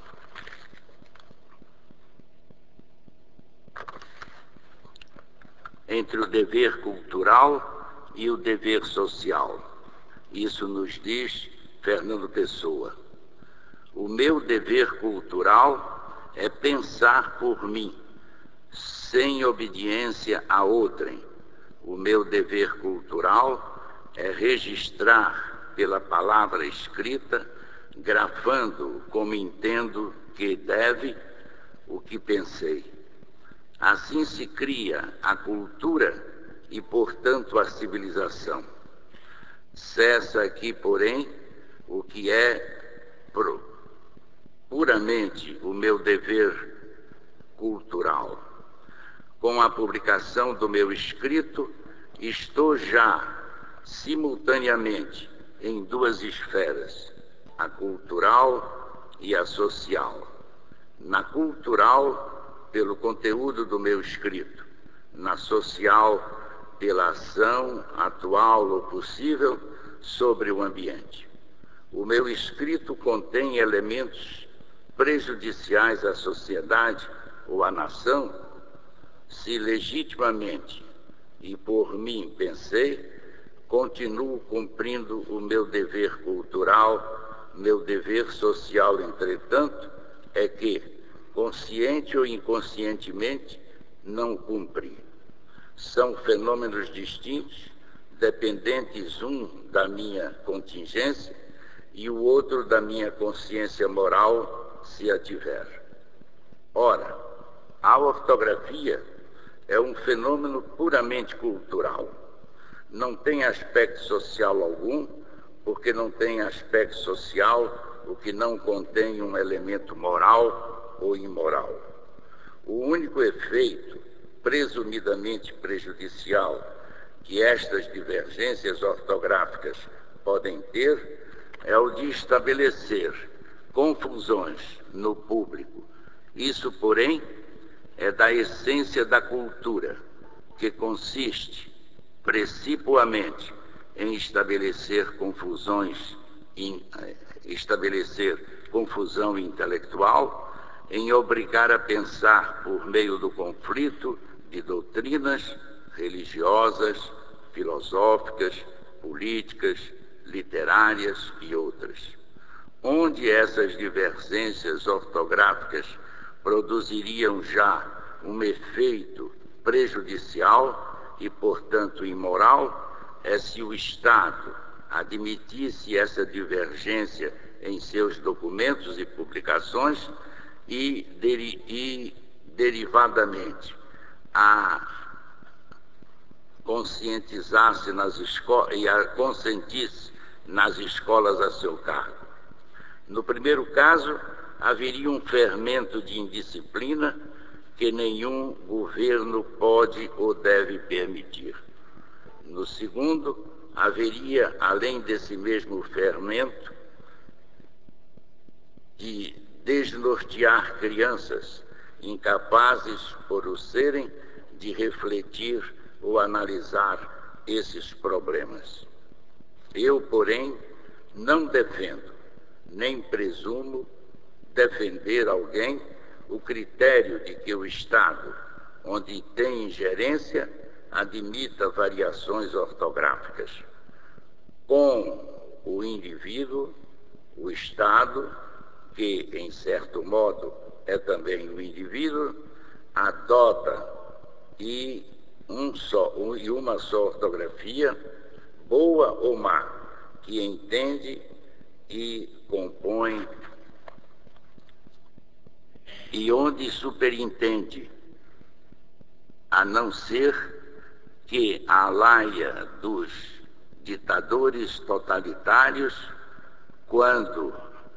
e o dever social. Isso nos diz Fernando Pessoa. O meu dever cultural é pensar por mim, sem obediência a outrem. O meu dever cultural é registrar pela palavra escrita, grafando como entendo que deve o que pensei. Assim se cria a cultura e, portanto, a civilização. Cessa aqui, porém, o que é puramente o meu dever cultural. Com a publicação do meu escrito, estou já simultaneamente em duas esferas, a cultural e a social. Na cultural, pelo conteúdo do meu escrito, na social, pela ação atual ou possível sobre o ambiente. O meu escrito contém elementos prejudiciais à sociedade ou à nação, se legitimamente e por mim pensei, continuo cumprindo o meu dever cultural, meu dever social, entretanto, é que, consciente ou inconscientemente, não cumpri. São fenômenos distintos, dependentes um da minha contingência e o outro da minha consciência moral, se a tiver. Ora, a ortografia é um fenômeno puramente cultural. não tem aspecto social algum, porque não tem aspecto social o que não contém um elemento moral ou imoral. O único efeito presumidamente prejudicial que estas divergências ortográficas podem ter é o de estabelecer confusões no público. Isso, porém, é da essência da cultura, que consiste precipuamente em estabelecer confusão intelectual, em obrigar a pensar por meio do conflito de doutrinas religiosas, filosóficas, políticas, literárias e outras. Onde essas divergências ortográficas produziriam já um efeito prejudicial e, portanto, imoral, é se o Estado admitisse essa divergência em seus documentos e publicações e derivadamente, a conscientizasse e a consentisse nas escolas a seu cargo. No primeiro caso, haveria um fermento de indisciplina que nenhum governo pode ou deve permitir. No segundo, haveria, além desse mesmo fermento, de desnortear crianças incapazes, por o serem, de refletir ou analisar esses problemas. Eu, porém, não defendo, nem presumo defender alguém o critério de que o Estado, onde tem ingerência, admita variações ortográficas. Com o indivíduo, o Estado, que, em certo modo, é também o indivíduo, adota uma só ortografia, boa ou má, que entende e compõe e onde superintende, a não ser que a laia dos ditadores totalitários, quando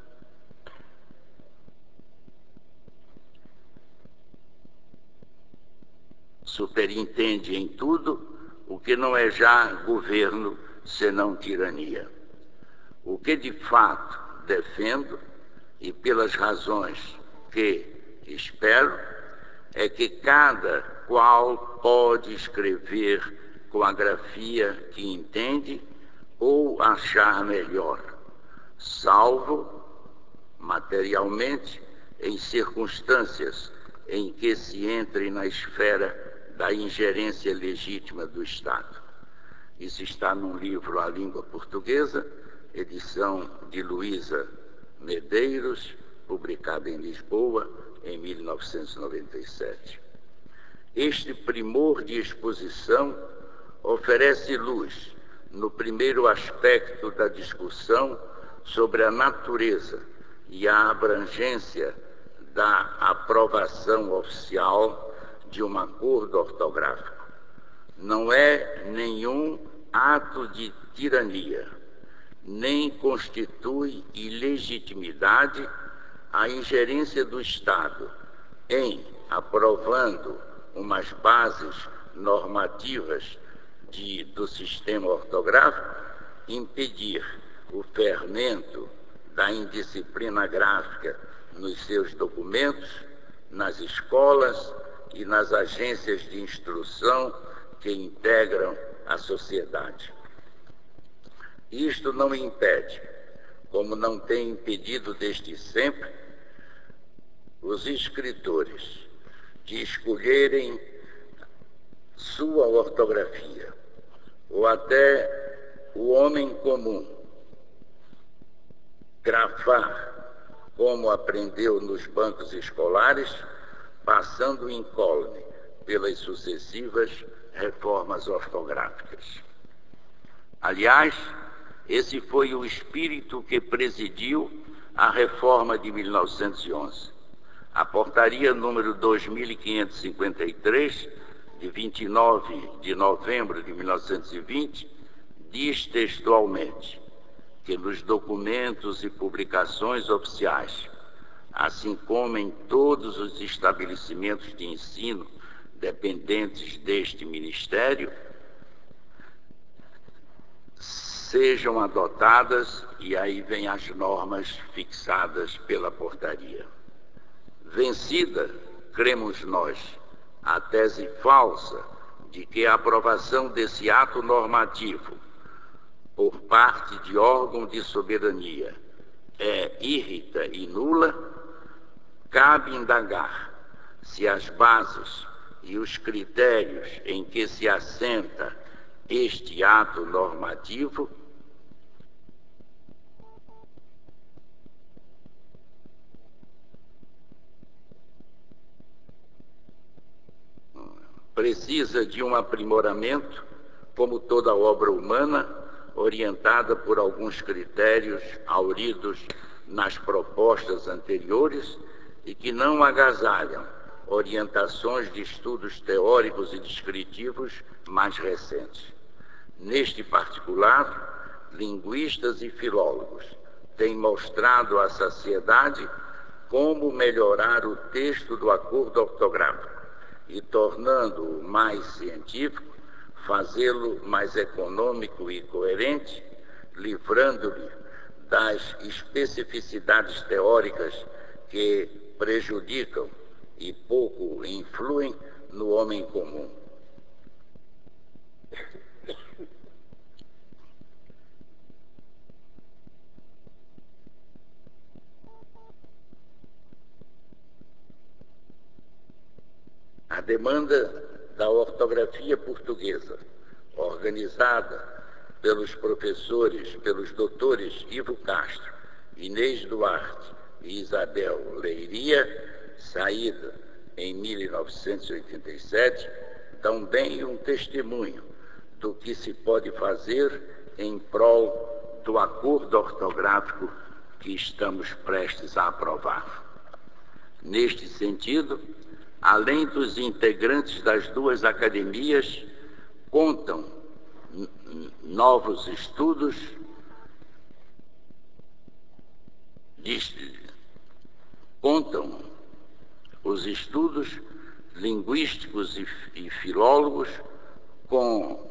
superintende em tudo, o que não é já governo, senão tirania. O que de fato defendo, e pelas razões que espero, é que cada qual pode escrever com a grafia que entende ou achar melhor, salvo, materialmente, em circunstâncias em que se entre na esfera da ingerência legítima do Estado. Isso está num livro A Língua Portuguesa, edição de Luísa Medeiros, publicada em Lisboa em 1997. Este primor de exposição oferece luz no primeiro aspecto da discussão sobre a natureza e a abrangência da aprovação oficial de um acordo ortográfico. Não é nenhum ato de tirania, nem constitui ilegitimidade a ingerência do Estado em, aprovando umas bases normativas do sistema ortográfico, impedir o fermento da indisciplina gráfica nos seus documentos, nas escolas e nas agências de instrução que integram a sociedade. Isto não impede, como não tem impedido desde sempre, os escritores de escolherem sua ortografia, ou até o homem comum grafar como aprendeu nos bancos escolares, passando incólume pelas sucessivas reformas ortográficas. Aliás, esse foi o espírito que presidiu a reforma de 1911. A portaria número 2553 de 29 de novembro de 1920, diz textualmente que nos documentos e publicações oficiais, assim como em todos os estabelecimentos de ensino dependentes deste Ministério, sejam adotadas, e aí vêm as normas fixadas pela portaria. Vencida, cremos nós, a tese falsa de que a aprovação desse ato normativo por parte de órgão de soberania é írrita e nula, cabe indagar se as bases e os critérios em que se assenta este ato normativo precisa de um aprimoramento, como toda obra humana, orientada por alguns critérios auridos nas propostas anteriores e que não agasalham orientações de estudos teóricos e descritivos mais recentes. Neste particular, linguistas e filólogos têm mostrado à sociedade como melhorar o texto do acordo ortográfico e, tornando-o mais científico, fazê-lo mais econômico e coerente, livrando-lhe das especificidades teóricas que prejudicam e pouco influem no homem comum. A demanda da ortografia portuguesa, organizada pelos professores, pelos doutores Ivo Castro, Inês Duarte e Isabel Leiria, saída em 1987, dão bem um testemunho do que se pode fazer em prol do acordo ortográfico que estamos prestes a aprovar. Neste sentido, além dos integrantes das duas academias, contam os estudos linguísticos e filólogos com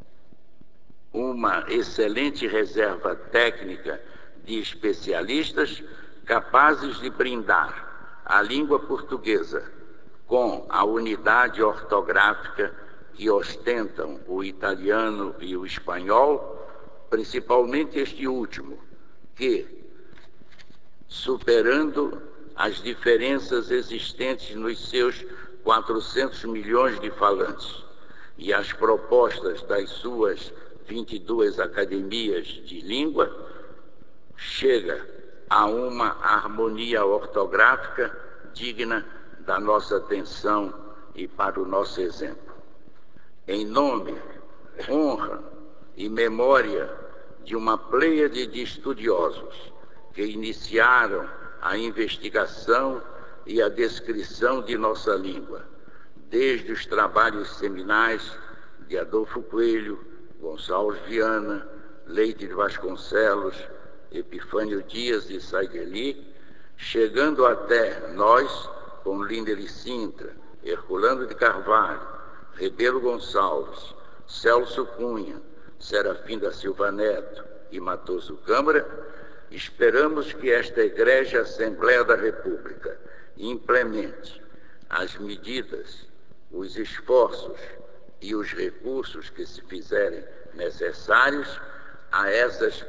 uma excelente reserva técnica de especialistas capazes de brindar a língua portuguesa com a unidade ortográfica que ostentam o italiano e o espanhol, principalmente este último, que, superando as diferenças existentes nos seus 400 milhões de falantes e as propostas das suas 22 academias de língua, chega a uma harmonia ortográfica digna da nossa atenção e para o nosso exemplo. Em nome, honra e memória de uma pleiade de estudiosos que iniciaram a investigação e a descrição de nossa língua, desde os trabalhos seminais de Adolfo Coelho, Gonçalves Viana, Leite de Vasconcelos, Epifânio Dias de Saigeli, chegando até nós, com Linder e Sintra, Herculano de Carvalho, Rebelo Gonçalves, Celso Cunha, Serafim da Silva Neto e Matoso Câmara, esperamos que esta Egrégia Assembleia da República implemente as medidas, os esforços e os recursos que se fizerem necessários a esses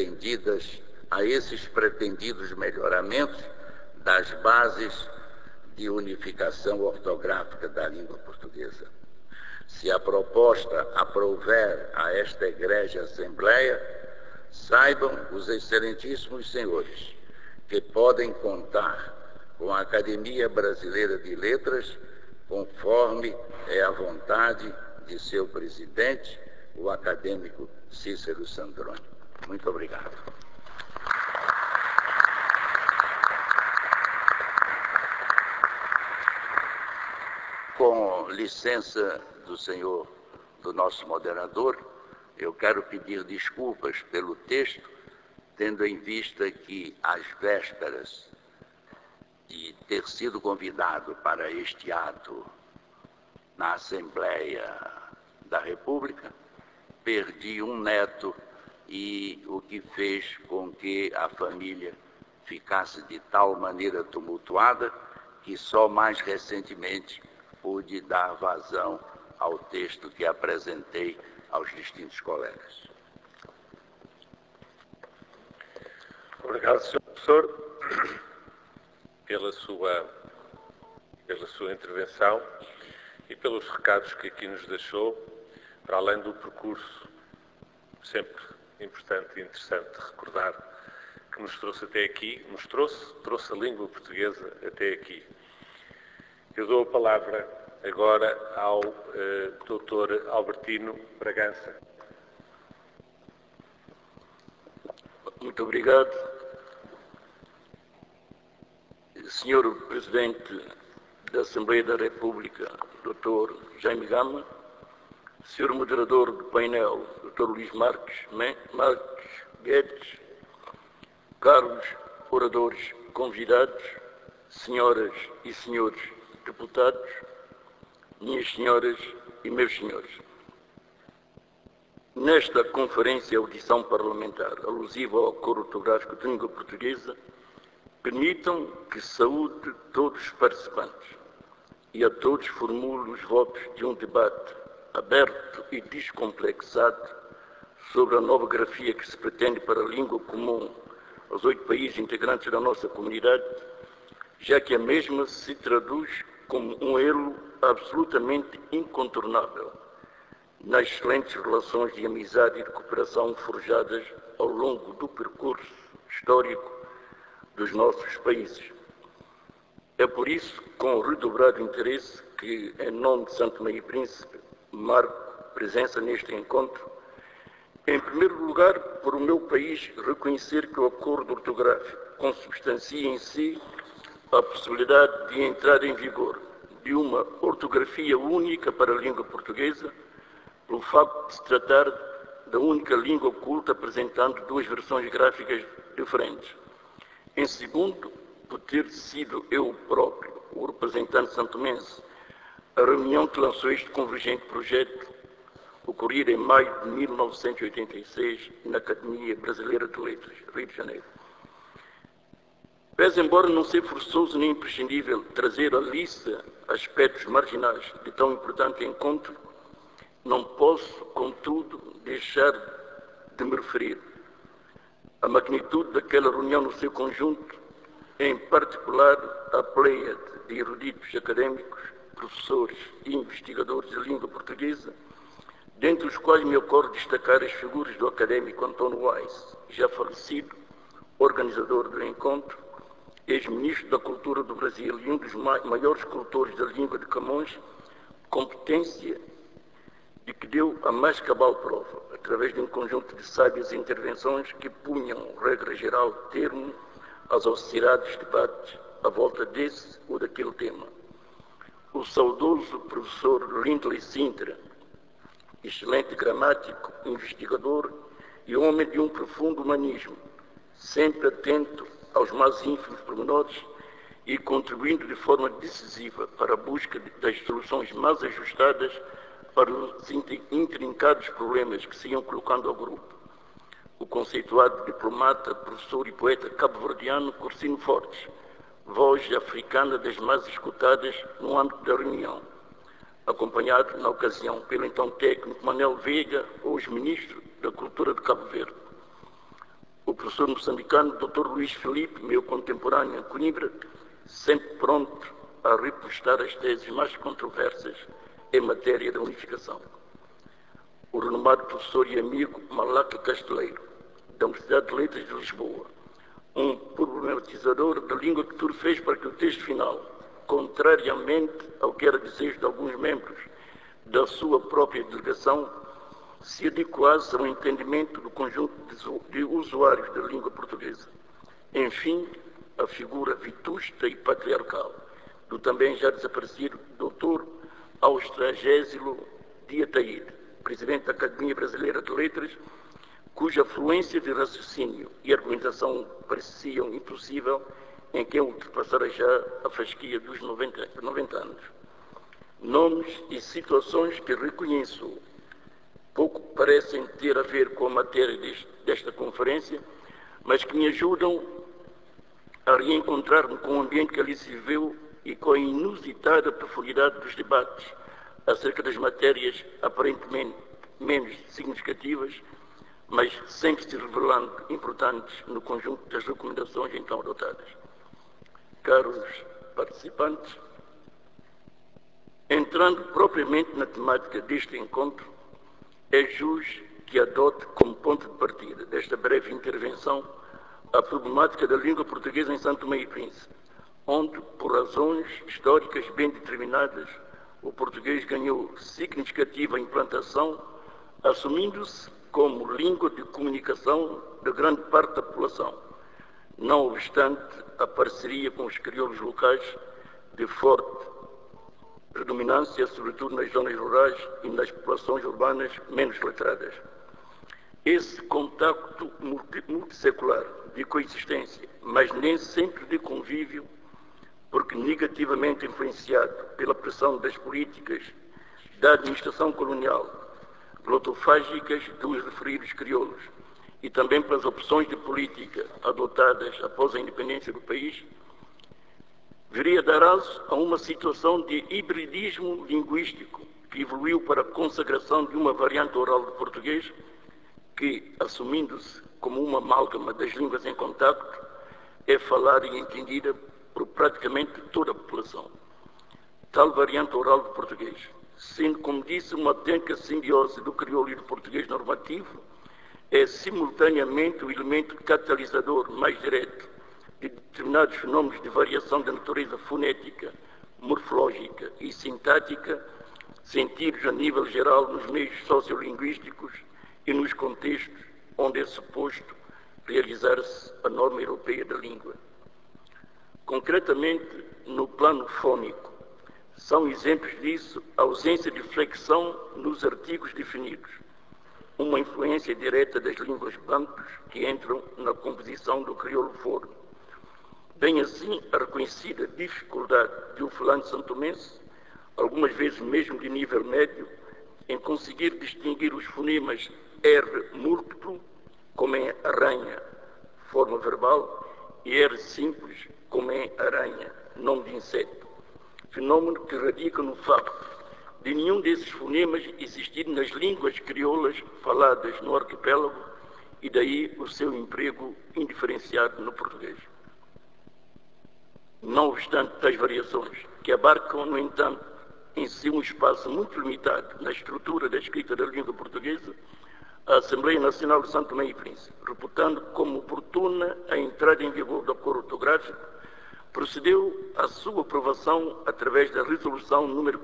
pretendidos melhoramentos das bases de unificação ortográfica da língua portuguesa. Se a proposta aprouver a esta Egrégia Assembleia, saibam os excelentíssimos senhores que podem contar com a Academia Brasileira de Letras, conforme é a vontade de seu presidente, o acadêmico Cícero Sandroni. Muito obrigado. com licença do nosso moderador, eu quero pedir desculpas pelo texto, tendo em vista que, às vésperas de ter sido convidado para este ato na Assembleia da República, perdi um neto, e o que fez com que a família ficasse de tal maneira tumultuada que só mais recentemente pude dar vazão ao texto que apresentei aos distintos colegas. Obrigado, Sr. Professor, pela sua intervenção e pelos recados que aqui nos deixou, para além do percurso sempre importante e interessante de recordar que nos trouxe até aqui, trouxe a língua portuguesa até aqui. Eu dou a palavra agora ao Dr. Albertino Bragança. Muito obrigado. Senhor Presidente da Assembleia da República, Dr. Jaime Gama, Senhor Moderador do painel, Dr. Luís Marques Guedes, caros oradores convidados, senhoras e senhores deputados, minhas senhoras e meus senhores. Nesta conferência audição parlamentar alusiva ao Acordo Ortográfico de Língua Portuguesa, permitam que saúde todos os participantes e a todos formulo os votos de um debate aberto e descomplexado sobre a nova grafia que se pretende para a língua comum aos 8 países integrantes da nossa comunidade, já que a mesma se traduz como um elo absolutamente incontornável nas excelentes relações de amizade e de cooperação forjadas ao longo do percurso histórico dos nossos países. É por isso, com redobrado interesse, que, em nome de Santo Meio Príncipe, marco presença neste encontro, em primeiro lugar, por o meu país reconhecer que o acordo ortográfico consubstancia em si a possibilidade de entrar em vigor de uma ortografia única para a língua portuguesa, pelo facto de se tratar da única língua culta apresentando 2 versões gráficas diferentes. Em segundo, por ter sido eu próprio, o representante santomense, a reunião que lançou este convergente projeto, ocorrida em maio de 1986, na Academia Brasileira de Letras, Rio de Janeiro. Pese embora não ser forçoso nem imprescindível trazer à lista aspectos marginais de tão importante encontro, não posso, contudo, deixar de me referir à magnitude daquela reunião no seu conjunto, em particular à pleiade de eruditos académicos, professores e investigadores de língua portuguesa, dentre os quais me ocorre destacar as figuras do académico António Weiss, já falecido, organizador do encontro, ex-ministro da Cultura do Brasil e um dos maiores cultores da língua de Camões, competência de que deu a mais cabal prova, através de um conjunto de sábias intervenções que punham, regra geral, termo aos auspiciosos debates à volta desse ou daquele tema. O saudoso professor Lindley Sintra, excelente gramático, investigador e homem de um profundo humanismo, sempre atento aos mais ínfimos pormenores e contribuindo de forma decisiva para a busca das soluções mais ajustadas para os intrincados problemas que se iam colocando ao grupo. O conceituado diplomata, professor e poeta cabo-verdiano Cursino Fortes, voz africana das mais escutadas no âmbito da reunião, acompanhado, na ocasião, pelo então técnico Manuel Veiga, hoje ministro da Cultura de Cabo Verde. O professor moçambicano Dr. Luís Filipe, meu contemporâneo em Coimbra, sempre pronto a repostar as teses mais controversas em matéria da unificação. O renomado professor e amigo Malaca Casteleiro, da Universidade de Letras de Lisboa, um problematizador da língua que tudo fez para que o texto final, contrariamente ao que era desejo de alguns membros da sua própria delegação, se adequasse ao entendimento do conjunto de usuários da língua portuguesa. Enfim, a figura vetusta e patriarcal do também já desaparecido Dr. ao Estragésilo de Ataíde, presidente da Academia Brasileira de Letras, cuja fluência de raciocínio e argumentação pareciam impossível em quem ultrapassara já a fasquia dos 90 anos. Nomes e situações que reconheço pouco parecem ter a ver com a matéria desta conferência, mas que me ajudam a reencontrar-me com o ambiente que ali se viveu e com a inusitada profundidade dos debates acerca das matérias aparentemente menos significativas, mas sempre se revelando importantes no conjunto das recomendações então adotadas. Caros participantes, entrando propriamente na temática deste encontro, é justo que adote como ponto de partida desta breve intervenção a problemática da língua portuguesa em São Tomé e Príncipe, onde, por razões históricas bem determinadas, o português ganhou significativa implantação, assumindo-se como língua de comunicação de grande parte da população, não obstante a parceria com os crioulos locais de forte predominância, sobretudo nas zonas rurais e nas populações urbanas menos letradas. Esse contacto multissecular de coexistência, mas nem sempre de convívio, porque negativamente influenciado pela pressão das políticas da administração colonial, glotofágicas dos referidos crioulos, e também pelas opções de política adotadas após a independência do país, viria dar aso a uma situação de hibridismo linguístico que evoluiu para a consagração de uma variante oral de português que, assumindo-se como uma amálgama das línguas em contacto, é falada e entendida por praticamente toda a população. Tal variante oral de português, sendo, como disse, uma autêntica simbiose do crioulo e do português normativo, é simultaneamente o elemento catalisador mais direto de determinados fenómenos de variação da natureza fonética, morfológica e sintática, sentidos a nível geral nos meios sociolinguísticos e nos contextos onde é suposto realizar-se a norma europeia da língua. Concretamente, no plano fônico, são exemplos disso a ausência de flexão nos artigos definidos, uma influência direta das línguas bancos que entram na composição do crioulo fônico. Bem assim, a reconhecida dificuldade de um falante santomense, algumas vezes mesmo de nível médio, em conseguir distinguir os fonemas R múltiplo, como em arranha, forma verbal, e R simples, como em aranha, nome de inseto. Fenômeno que radica no facto de nenhum desses fonemas existir nas línguas crioulas faladas no arquipélago e daí o seu emprego indiferenciado no português. Não obstante tais variações, que abarcam, no entanto, em si um espaço muito limitado na estrutura da escrita da língua portuguesa, a Assembleia Nacional de São Tomé e Príncipe, reputando como oportuna a entrada em vigor do acordo ortográfico, procedeu à sua aprovação através da Resolução número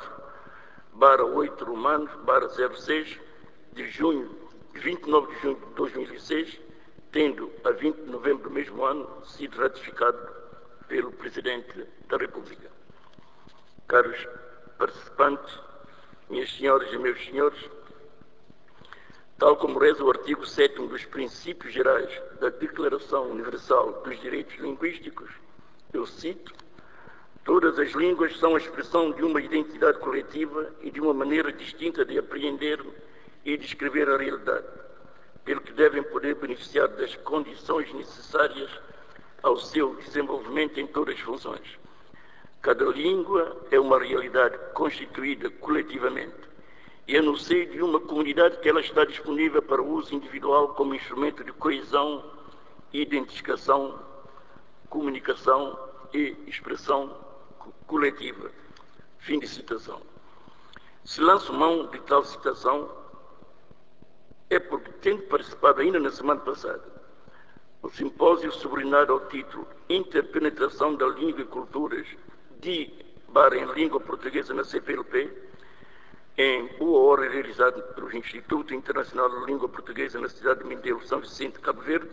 4/8 Romanos/06 de 29 de junho de 2006, tendo, a 20 de novembro do mesmo ano, sido ratificado pelo Presidente da República. Caros participantes, minhas senhoras e meus senhores, tal como reza o artigo 7º dos Princípios Gerais da Declaração Universal dos Direitos Linguísticos, eu cito: todas as línguas são a expressão de uma identidade coletiva e de uma maneira distinta de apreender e de escrever a realidade, pelo que devem poder beneficiar das condições necessárias ao seu desenvolvimento em todas as funções. Cada língua é uma realidade constituída coletivamente e é no seio de uma comunidade que ela está disponível para o uso individual como instrumento de coesão, identificação, comunicação e expressão coletiva. Fim de citação. Se lanço mão de tal citação é porque, tendo participado ainda na semana passada o simpósio subordinado ao título Interpenetração da Língua e Culturas em língua portuguesa na CPLP, em boa hora realizado pelo Instituto Internacional da Língua Portuguesa na cidade de Mindelo, São Vicente, Cabo Verde,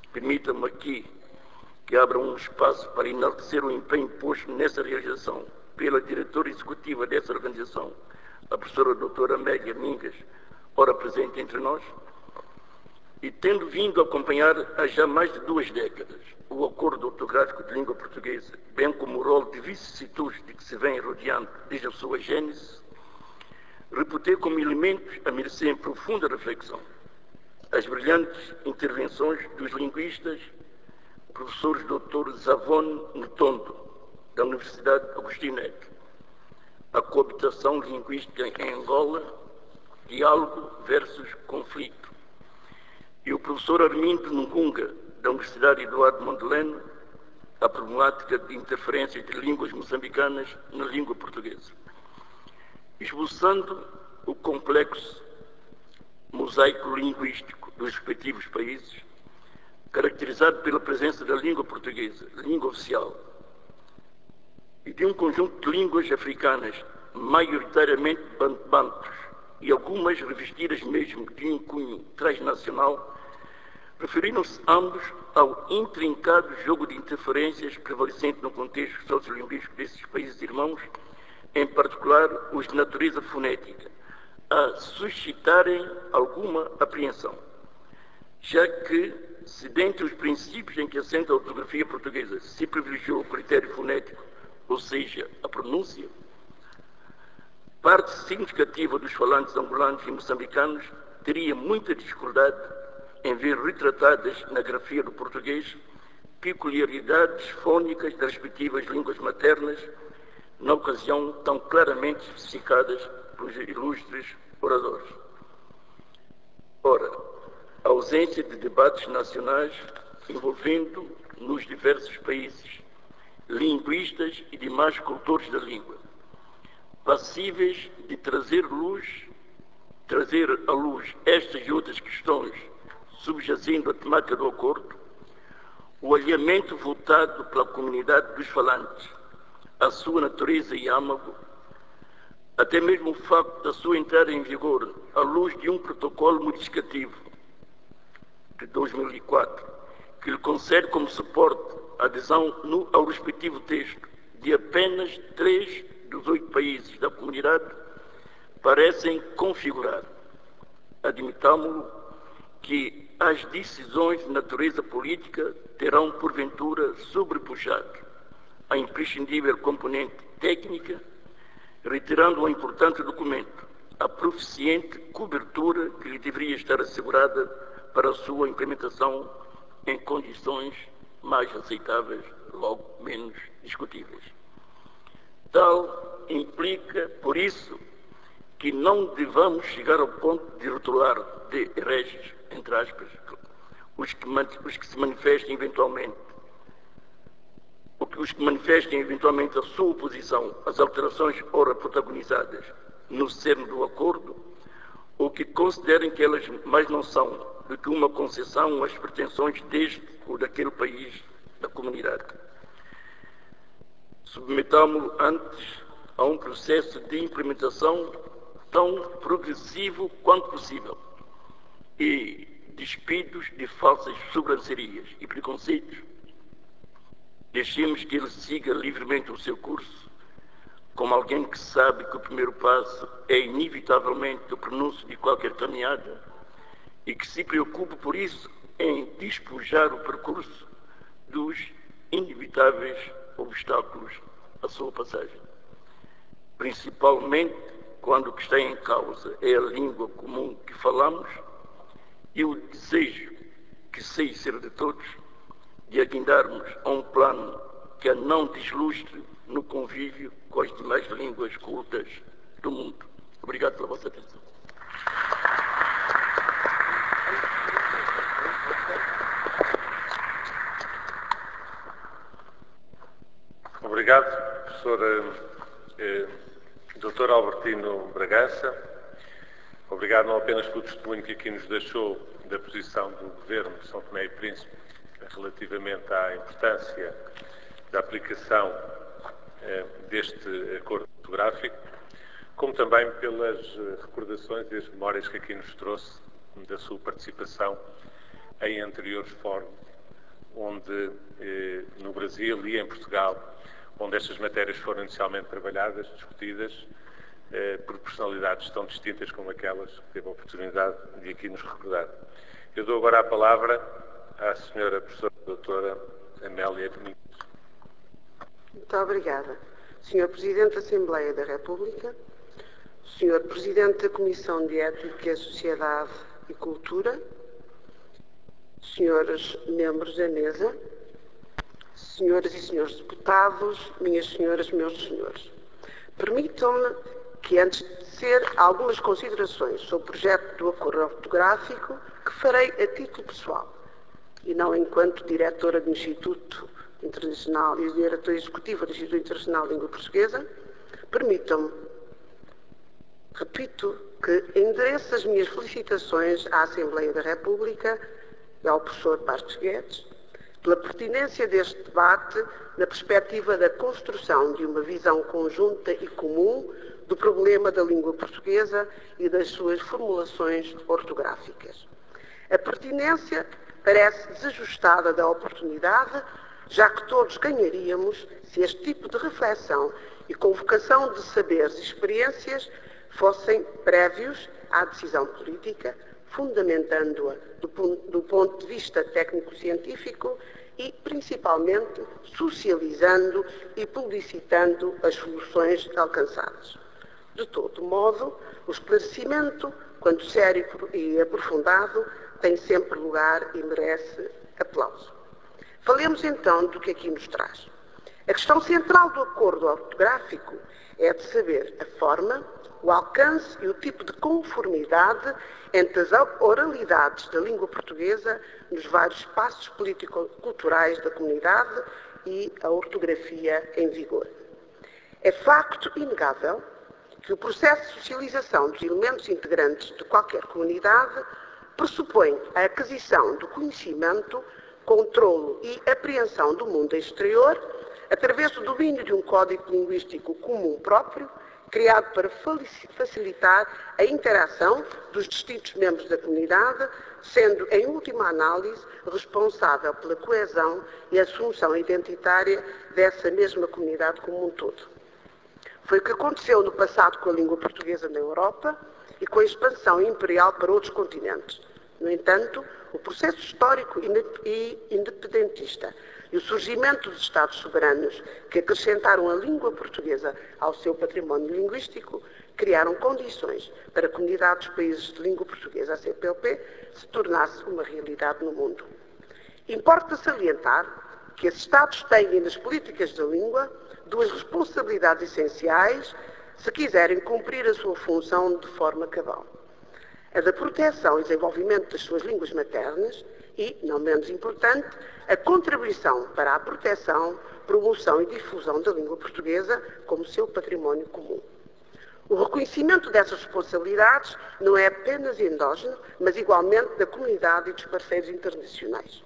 permita-me aqui que abra um espaço para enaltecer o empenho posto nessa realização pela diretora executiva dessa organização, a professora doutora Amélia Mingas, ora presente entre nós, e tendo vindo a acompanhar há já mais de 2 décadas o acordo ortográfico de língua portuguesa, bem como o rol de vicissitudes de que se vem rodeando desde a sua gênese, reputei como elementos a merecerem profunda reflexão as brilhantes intervenções dos linguistas professores Dr. Zavone Ntondo, da Universidade Agostinho Neto, a coabitação linguística em Angola, diálogo versus conflito, e o professor Armindo Ngunga, da Universidade Eduardo Mondlane, a problemática de interferência de línguas moçambicanas na língua portuguesa, esboçando o complexo mosaico linguístico dos respectivos países, caracterizado pela presença da língua portuguesa, língua oficial, e de um conjunto de línguas africanas, maioritariamente bantus, e algumas revestidas mesmo de um cunho transnacional, referiram-se ambos ao intrincado jogo de interferências prevalecente no contexto sociolinguístico desses países irmãos, em particular os de natureza fonética, a suscitarem alguma apreensão, já que, se dentre os princípios em que assenta a ortografia portuguesa se privilegiou o critério fonético, ou seja, a pronúncia, parte significativa dos falantes angolanos e moçambicanos teria muita dificuldade em ver retratadas na grafia do português peculiaridades fônicas das respectivas línguas maternas, na ocasião tão claramente especificadas pelos ilustres oradores. Ora, a ausência de debates nacionais envolvendo nos diversos países linguistas e demais cultores da língua, passíveis de trazer à luz estas e outras questões subjacendo a temática do acordo, o alinhamento votado pela comunidade dos falantes, a sua natureza e âmago, até mesmo o facto da sua entrada em vigor à luz de um protocolo modificativo de 2004, que lhe concede como suporte a adesão ao respectivo texto de apenas 3 dos 8 países da comunidade, parecem configurar, admitamo-lo, que as decisões de natureza política terão, porventura, sobrepujado a imprescindível componente técnica, retirando um importante documento, a proficiente cobertura que lhe deveria estar assegurada para a sua implementação em condições mais aceitáveis, logo menos discutíveis. Tal implica, por isso, que não devamos chegar ao ponto de rotular de hereges, entre aspas, os que manifestem eventualmente a sua oposição às alterações ora protagonizadas no cerne do acordo, ou que considerem que elas mais não são do que uma concessão às pretensões deste ou daquele país da comunidade. Submetamo-lo antes a um processo de implementação tão progressivo quanto possível e despidos de falsas sobrançarias e preconceitos, deixemos que ele siga livremente o seu curso, como alguém que sabe que o primeiro passo é inevitavelmente o prenúncio de qualquer caminhada e que se preocupe por isso em despojar o percurso dos inevitáveis obstáculos à sua passagem, principalmente quando o que está em causa é a língua comum que falamos e o desejo, que sei ser de todos, de aguindarmos a um plano que a não deslustre no convívio com as demais línguas cultas do mundo. Obrigado pela vossa atenção. Obrigado, professor Dr. Albertino Bragança. Obrigado não apenas pelo testemunho que aqui nos deixou da posição do Governo de São Tomé e Príncipe relativamente à importância da aplicação deste acordo ortográfico, como também pelas recordações e as memórias que aqui nos trouxe da sua participação em anteriores fóruns, onde no Brasil e em Portugal onde estas matérias foram inicialmente trabalhadas, discutidas, por personalidades tão distintas como aquelas que teve a oportunidade de aqui nos recordar. Eu dou agora a palavra à senhora professora doutora Amélia Domingos. Muito obrigada. Senhor Presidente da Assembleia da República, Senhor Presidente da Comissão de Ética, Sociedade e Cultura, senhores membros da mesa, senhoras e senhores deputados, minhas senhoras, meus senhores. Permitam-me que, antes de tecer algumas considerações sobre o projeto do acordo ortográfico, que farei a título pessoal e não enquanto diretora do Instituto Internacional e diretora executiva do Instituto Internacional de Língua Portuguesa, permitam-me, repito, que endereço as minhas felicitações à Assembleia da República e ao professor Marques Guedes pela pertinência deste debate na perspectiva da construção de uma visão conjunta e comum do problema da língua portuguesa e das suas formulações ortográficas. A pertinência parece desajustada da oportunidade, já que todos ganharíamos se este tipo de reflexão e convocação de saberes e experiências fossem prévios à decisão política, fundamentando-a do ponto de vista técnico-científico e, principalmente, socializando e publicitando as soluções alcançadas. De todo modo, o esclarecimento, quando sério e aprofundado, tem sempre lugar e merece aplauso. Falemos então do que aqui nos traz. A questão central do acordo ortográfico é de saber a forma, o alcance e o tipo de conformidade entre as oralidades da língua portuguesa nos vários espaços político-culturais da comunidade e a ortografia em vigor. É facto inegável que o processo de socialização dos elementos integrantes de qualquer comunidade pressupõe a aquisição do conhecimento, controlo e apreensão do mundo exterior através do domínio de um código linguístico comum próprio, criado para facilitar a interação dos distintos membros da comunidade, sendo, em última análise, responsável pela coesão e assunção identitária dessa mesma comunidade como um todo. Foi o que aconteceu no passado com a língua portuguesa na Europa e com a expansão imperial para outros continentes. No entanto, o processo histórico e independentista e o surgimento dos Estados soberanos que acrescentaram a língua portuguesa ao seu património linguístico criaram condições para a comunidade dos países de língua portuguesa, a CPLP, se tornasse uma realidade no mundo. Importa salientar que esses Estados têm nas políticas da língua duas responsabilidades essenciais se quiserem cumprir a sua função de forma cabal. A da proteção e desenvolvimento das suas línguas maternas e, não menos importante, a contribuição para a proteção, promoção e difusão da língua portuguesa como seu património comum. O reconhecimento dessas responsabilidades não é apenas endógeno, mas igualmente da comunidade e dos parceiros internacionais.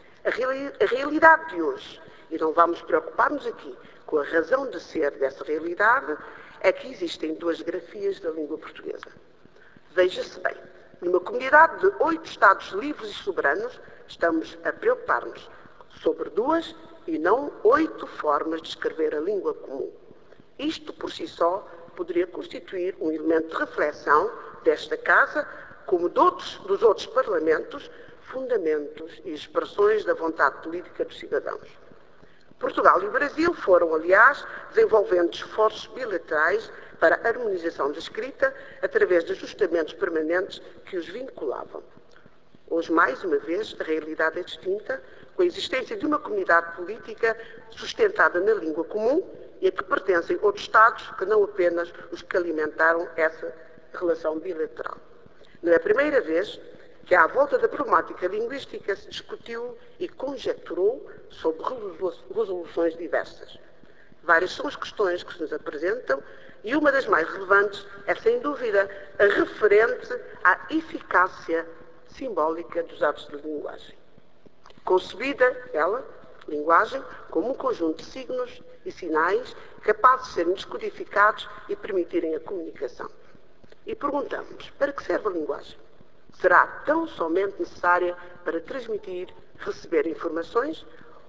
A realidade de hoje, e não vamos preocupar-nos aqui com a razão de ser dessa realidade, é que existem duas grafias da língua portuguesa. Veja-se bem, numa comunidade de 8 Estados livres e soberanos, estamos a preocupar-nos sobre 2 e não 8 formas de escrever a língua comum. Isto, por si só, poderia constituir um elemento de reflexão desta Casa, como dos outros Parlamentos, fundamentos e expressões da vontade política dos cidadãos. Portugal e o Brasil foram, aliás, desenvolvendo esforços bilaterais para a harmonização da escrita através de ajustamentos permanentes que os vinculavam. Hoje, mais uma vez, a realidade é distinta, com a existência de uma comunidade política sustentada na língua comum e a que pertencem outros Estados que não apenas os que alimentaram essa relação bilateral. Não é a primeira vez que à volta da problemática linguística se discutiu e conjecturou sobre resoluções diversas. Várias são as questões que se nos apresentam e uma das mais relevantes é, sem dúvida, a referente à eficácia simbólica dos atos de linguagem. Concebida, ela, linguagem, como um conjunto de signos e sinais capazes de serem descodificados e permitirem a comunicação. E perguntamos, para que serve a linguagem? Será tão somente necessária para transmitir, receber informações,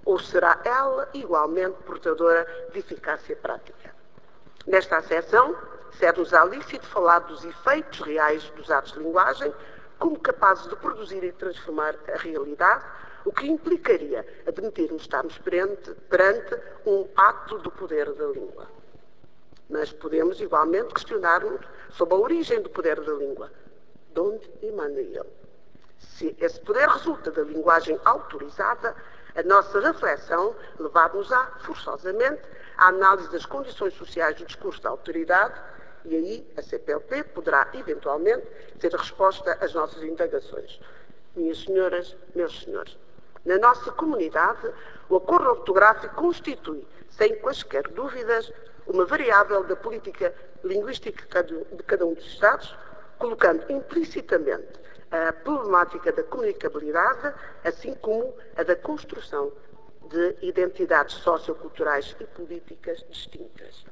ou será ela igualmente portadora de eficácia prática? Nesta acessão, serve-nos-á lícito falar dos efeitos reais dos atos de linguagem como capazes de produzir e transformar a realidade, o que implicaria admitirmos estarmos perante um ato do poder da língua. Mas podemos igualmente questionar-nos sobre a origem do poder da língua. De onde emana ele? Se esse poder resulta da linguagem autorizada, a nossa reflexão levar-nos-á, forçosamente, à análise das condições sociais do discurso da autoridade, e aí a CPLP poderá, eventualmente, ser a resposta às nossas indagações. Minhas senhoras, meus senhores, na nossa comunidade, o acordo ortográfico constitui, sem quaisquer dúvidas, uma variável da política linguística de cada um dos Estados, colocando implicitamente a problemática da comunicabilidade, assim como a da construção de identidades socioculturais e políticas distintas.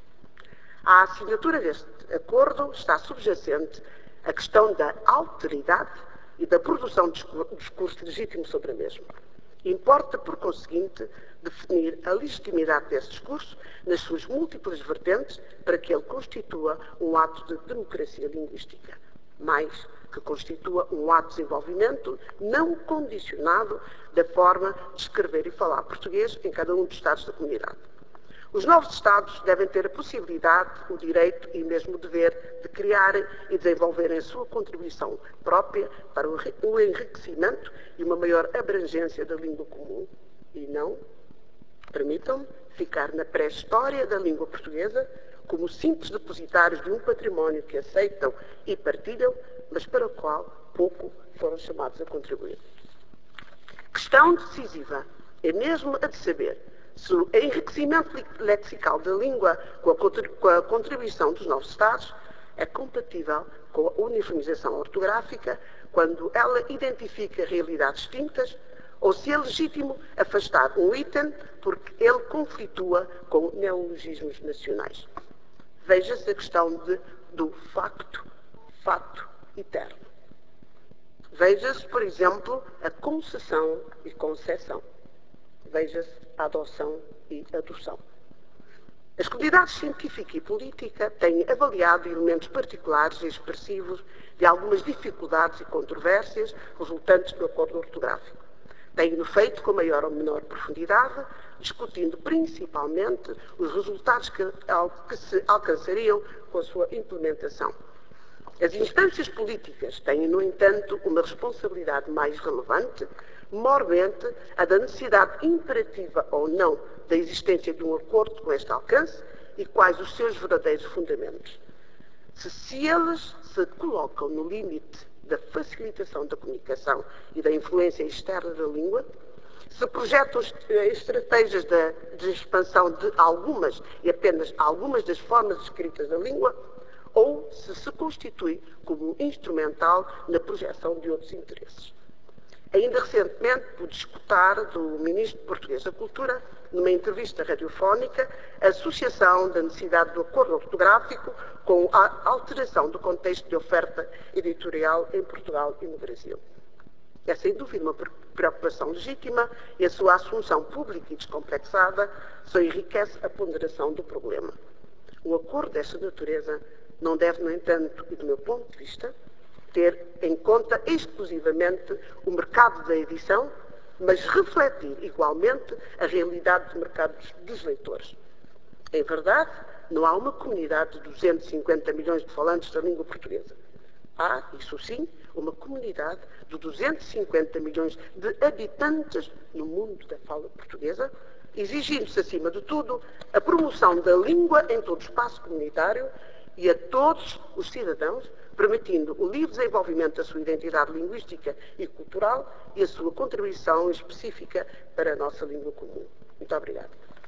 À assinatura deste acordo está subjacente a questão da alteridade e da produção de discurso legítimo sobre a mesma. Importa, por conseguinte, definir a legitimidade desse discurso nas suas múltiplas vertentes para que ele constitua um ato de democracia linguística, mais que constitua um ato de desenvolvimento não condicionado da forma de escrever e falar português em cada um dos Estados da comunidade. Os novos Estados devem ter a possibilidade, o direito e mesmo o dever de criarem e desenvolverem a sua contribuição própria para o enriquecimento e uma maior abrangência da língua comum e não, permitam-me, ficar na pré-história da língua portuguesa como simples depositários de um património que aceitam e partilham, mas para o qual pouco foram chamados a contribuir. Questão decisiva é mesmo a de saber se o enriquecimento lexical da língua com a contribuição dos novos Estados é compatível com a uniformização ortográfica quando ela identifica realidades distintas ou se é legítimo afastar um item porque ele conflitua com neologismos nacionais. Veja-se a questão do facto, fato e termo. Veja-se, por exemplo, a concessão e concessão. Veja-se a adoção e adoção. As comunidades científica e política têm avaliado elementos particulares e expressivos de algumas dificuldades e controvérsias resultantes do acordo ortográfico. Têm-no feito com maior ou menor profundidade, discutindo principalmente os resultados que se alcançariam com a sua implementação. As instâncias políticas têm, no entanto, uma responsabilidade mais relevante, mormente a da necessidade imperativa ou não da existência de um acordo com este alcance e quais os seus verdadeiros fundamentos. Se eles se colocam no limite da facilitação da comunicação e da influência externa da língua, se projetam estratégias de expansão de algumas e apenas algumas das formas escritas da língua, ou se constitui como instrumental na projeção de outros interesses. Ainda recentemente pude escutar do Ministro Português da Cultura, numa entrevista radiofónica, a associação da necessidade do acordo ortográfico com a alteração do contexto de oferta editorial em Portugal e no Brasil. É sem dúvida uma preocupação legítima e a sua assunção pública e descomplexada só enriquece a ponderação do problema. Um acordo desta natureza não deve, no entanto, e do meu ponto de vista, ter em conta exclusivamente o mercado da edição, mas refletir igualmente a realidade do mercado dos leitores. Em verdade, não há uma comunidade de 250 milhões de falantes da língua portuguesa. Há, isso sim, uma comunidade de 250 milhões de habitantes no mundo da fala portuguesa, exigindo-se, acima de tudo, a promoção da língua em todo o espaço comunitário e a todos os cidadãos, permitindo o livre desenvolvimento da sua identidade linguística e cultural e a sua contribuição específica para a nossa língua comum. Muito obrigada.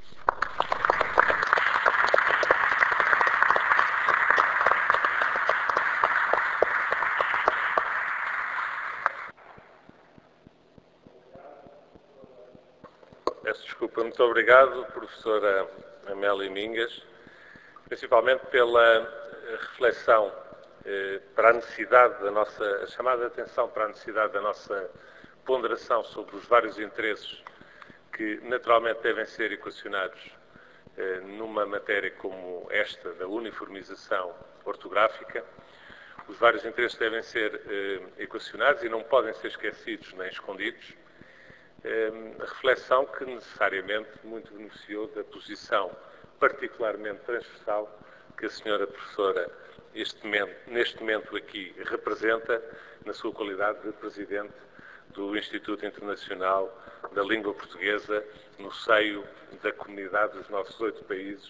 Peço desculpa, muito obrigado, professora Amélia Mingas, principalmente pela reflexão para a necessidade da nossa, a chamada atenção para a necessidade da nossa ponderação sobre os vários interesses que naturalmente devem ser equacionados numa matéria como esta da uniformização ortográfica. Os vários interesses devem ser equacionados e não podem ser esquecidos nem escondidos. A reflexão que necessariamente muito beneficiou da posição particularmente transversal que a senhora professora neste momento aqui representa na sua qualidade de Presidente do Instituto Internacional da Língua Portuguesa no seio da comunidade dos nossos 8 países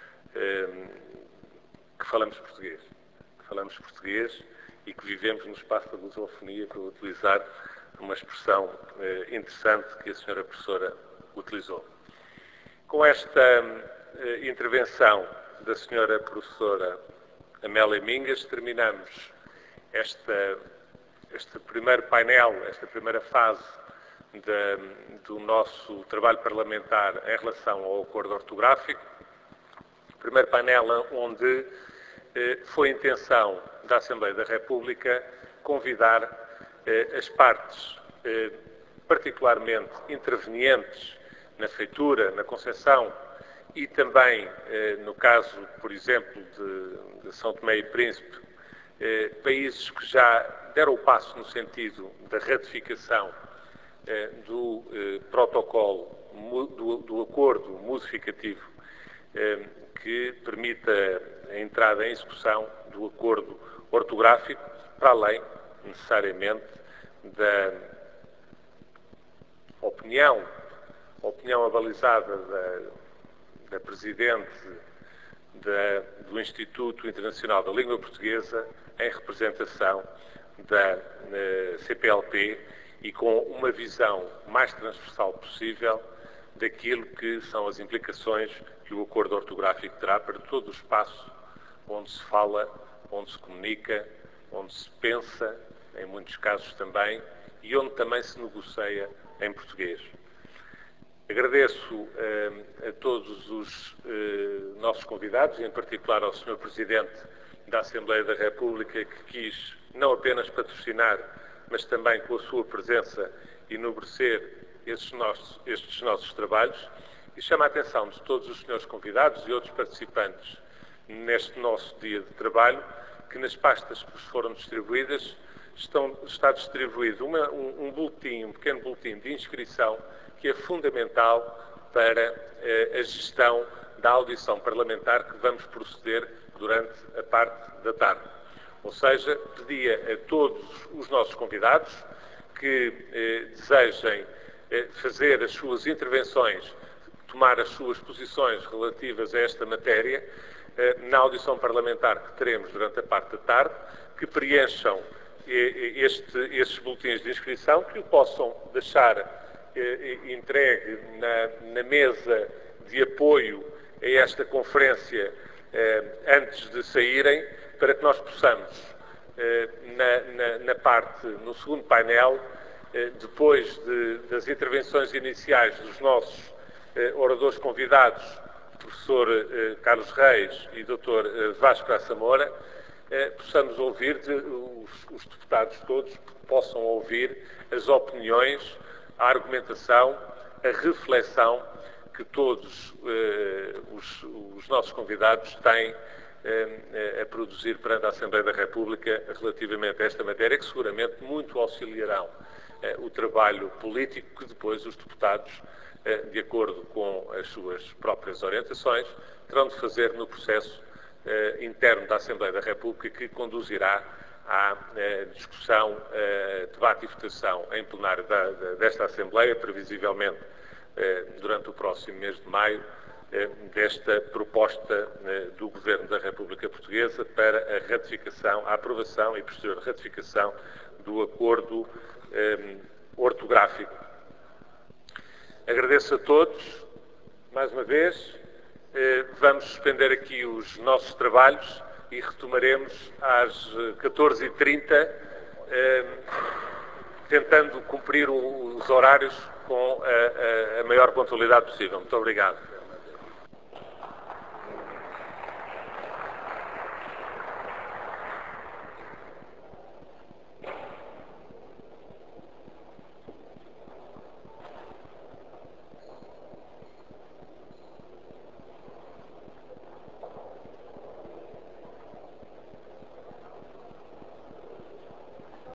que falamos português e que vivemos no espaço da lusofonia, para utilizar uma expressão interessante que a senhora professora utilizou. Com esta intervenção da senhora professora Amélia Mingas, terminamos este primeiro painel, esta primeira fase do nosso trabalho parlamentar em relação ao acordo ortográfico. Primeiro painel onde foi intenção da Assembleia da República convidar as partes particularmente intervenientes na feitura, na concepção e também, no caso, por exemplo, de São Tomé e Príncipe, países que já deram o passo no sentido da ratificação do protocolo, do acordo modificativo que permita a entrada em execução do acordo ortográfico, para além, necessariamente, da opinião avalizada da Presidente do Instituto Internacional da Língua Portuguesa em representação da CPLP e com uma visão mais transversal possível daquilo que são as implicações que o acordo ortográfico terá para todo o espaço onde se fala, onde se comunica, onde se pensa, em muitos casos também, e onde também se negocia em português. Agradeço a todos os nossos convidados, e em particular ao Sr. Presidente da Assembleia da República, que quis não apenas patrocinar, mas também com a sua presença enobrecer estes nossos trabalhos, e chamo a atenção de todos os senhores convidados e outros participantes neste nosso dia de trabalho, que nas pastas que vos foram distribuídas está distribuído um pequeno boletim de inscrição que é fundamental para a gestão da audição parlamentar que vamos proceder durante a parte da tarde. Ou seja, pedia a todos os nossos convidados que desejem fazer as suas intervenções, tomar as suas posições relativas a esta matéria, na audição parlamentar que teremos durante a parte da tarde, que preencham estes boletins de inscrição, que o possam deixar entregue na mesa de apoio a esta conferência antes de saírem, para que nós possamos, no segundo painel, depois das intervenções iniciais dos nossos oradores convidados, professor Carlos Reis e Dr. Vasco Graça Moura, possamos ouvir, os deputados todos possam ouvir as opiniões, a argumentação, a reflexão que todos os nossos convidados têm a produzir perante a Assembleia da República relativamente a esta matéria, que seguramente muito auxiliarão o trabalho político que depois os deputados, de acordo com as suas próprias orientações, terão de fazer no processo interno da Assembleia da República, que conduzirá à discussão, debate e votação em plenário desta Assembleia, previsivelmente durante o próximo mês de maio, desta proposta do Governo da República Portuguesa para a ratificação, a aprovação e posterior ratificação do acordo ortográfico. Agradeço a todos, mais uma vez. Vamos suspender aqui os nossos trabalhos e retomaremos às 14h30, tentando cumprir os horários com a maior pontualidade possível. Muito obrigado.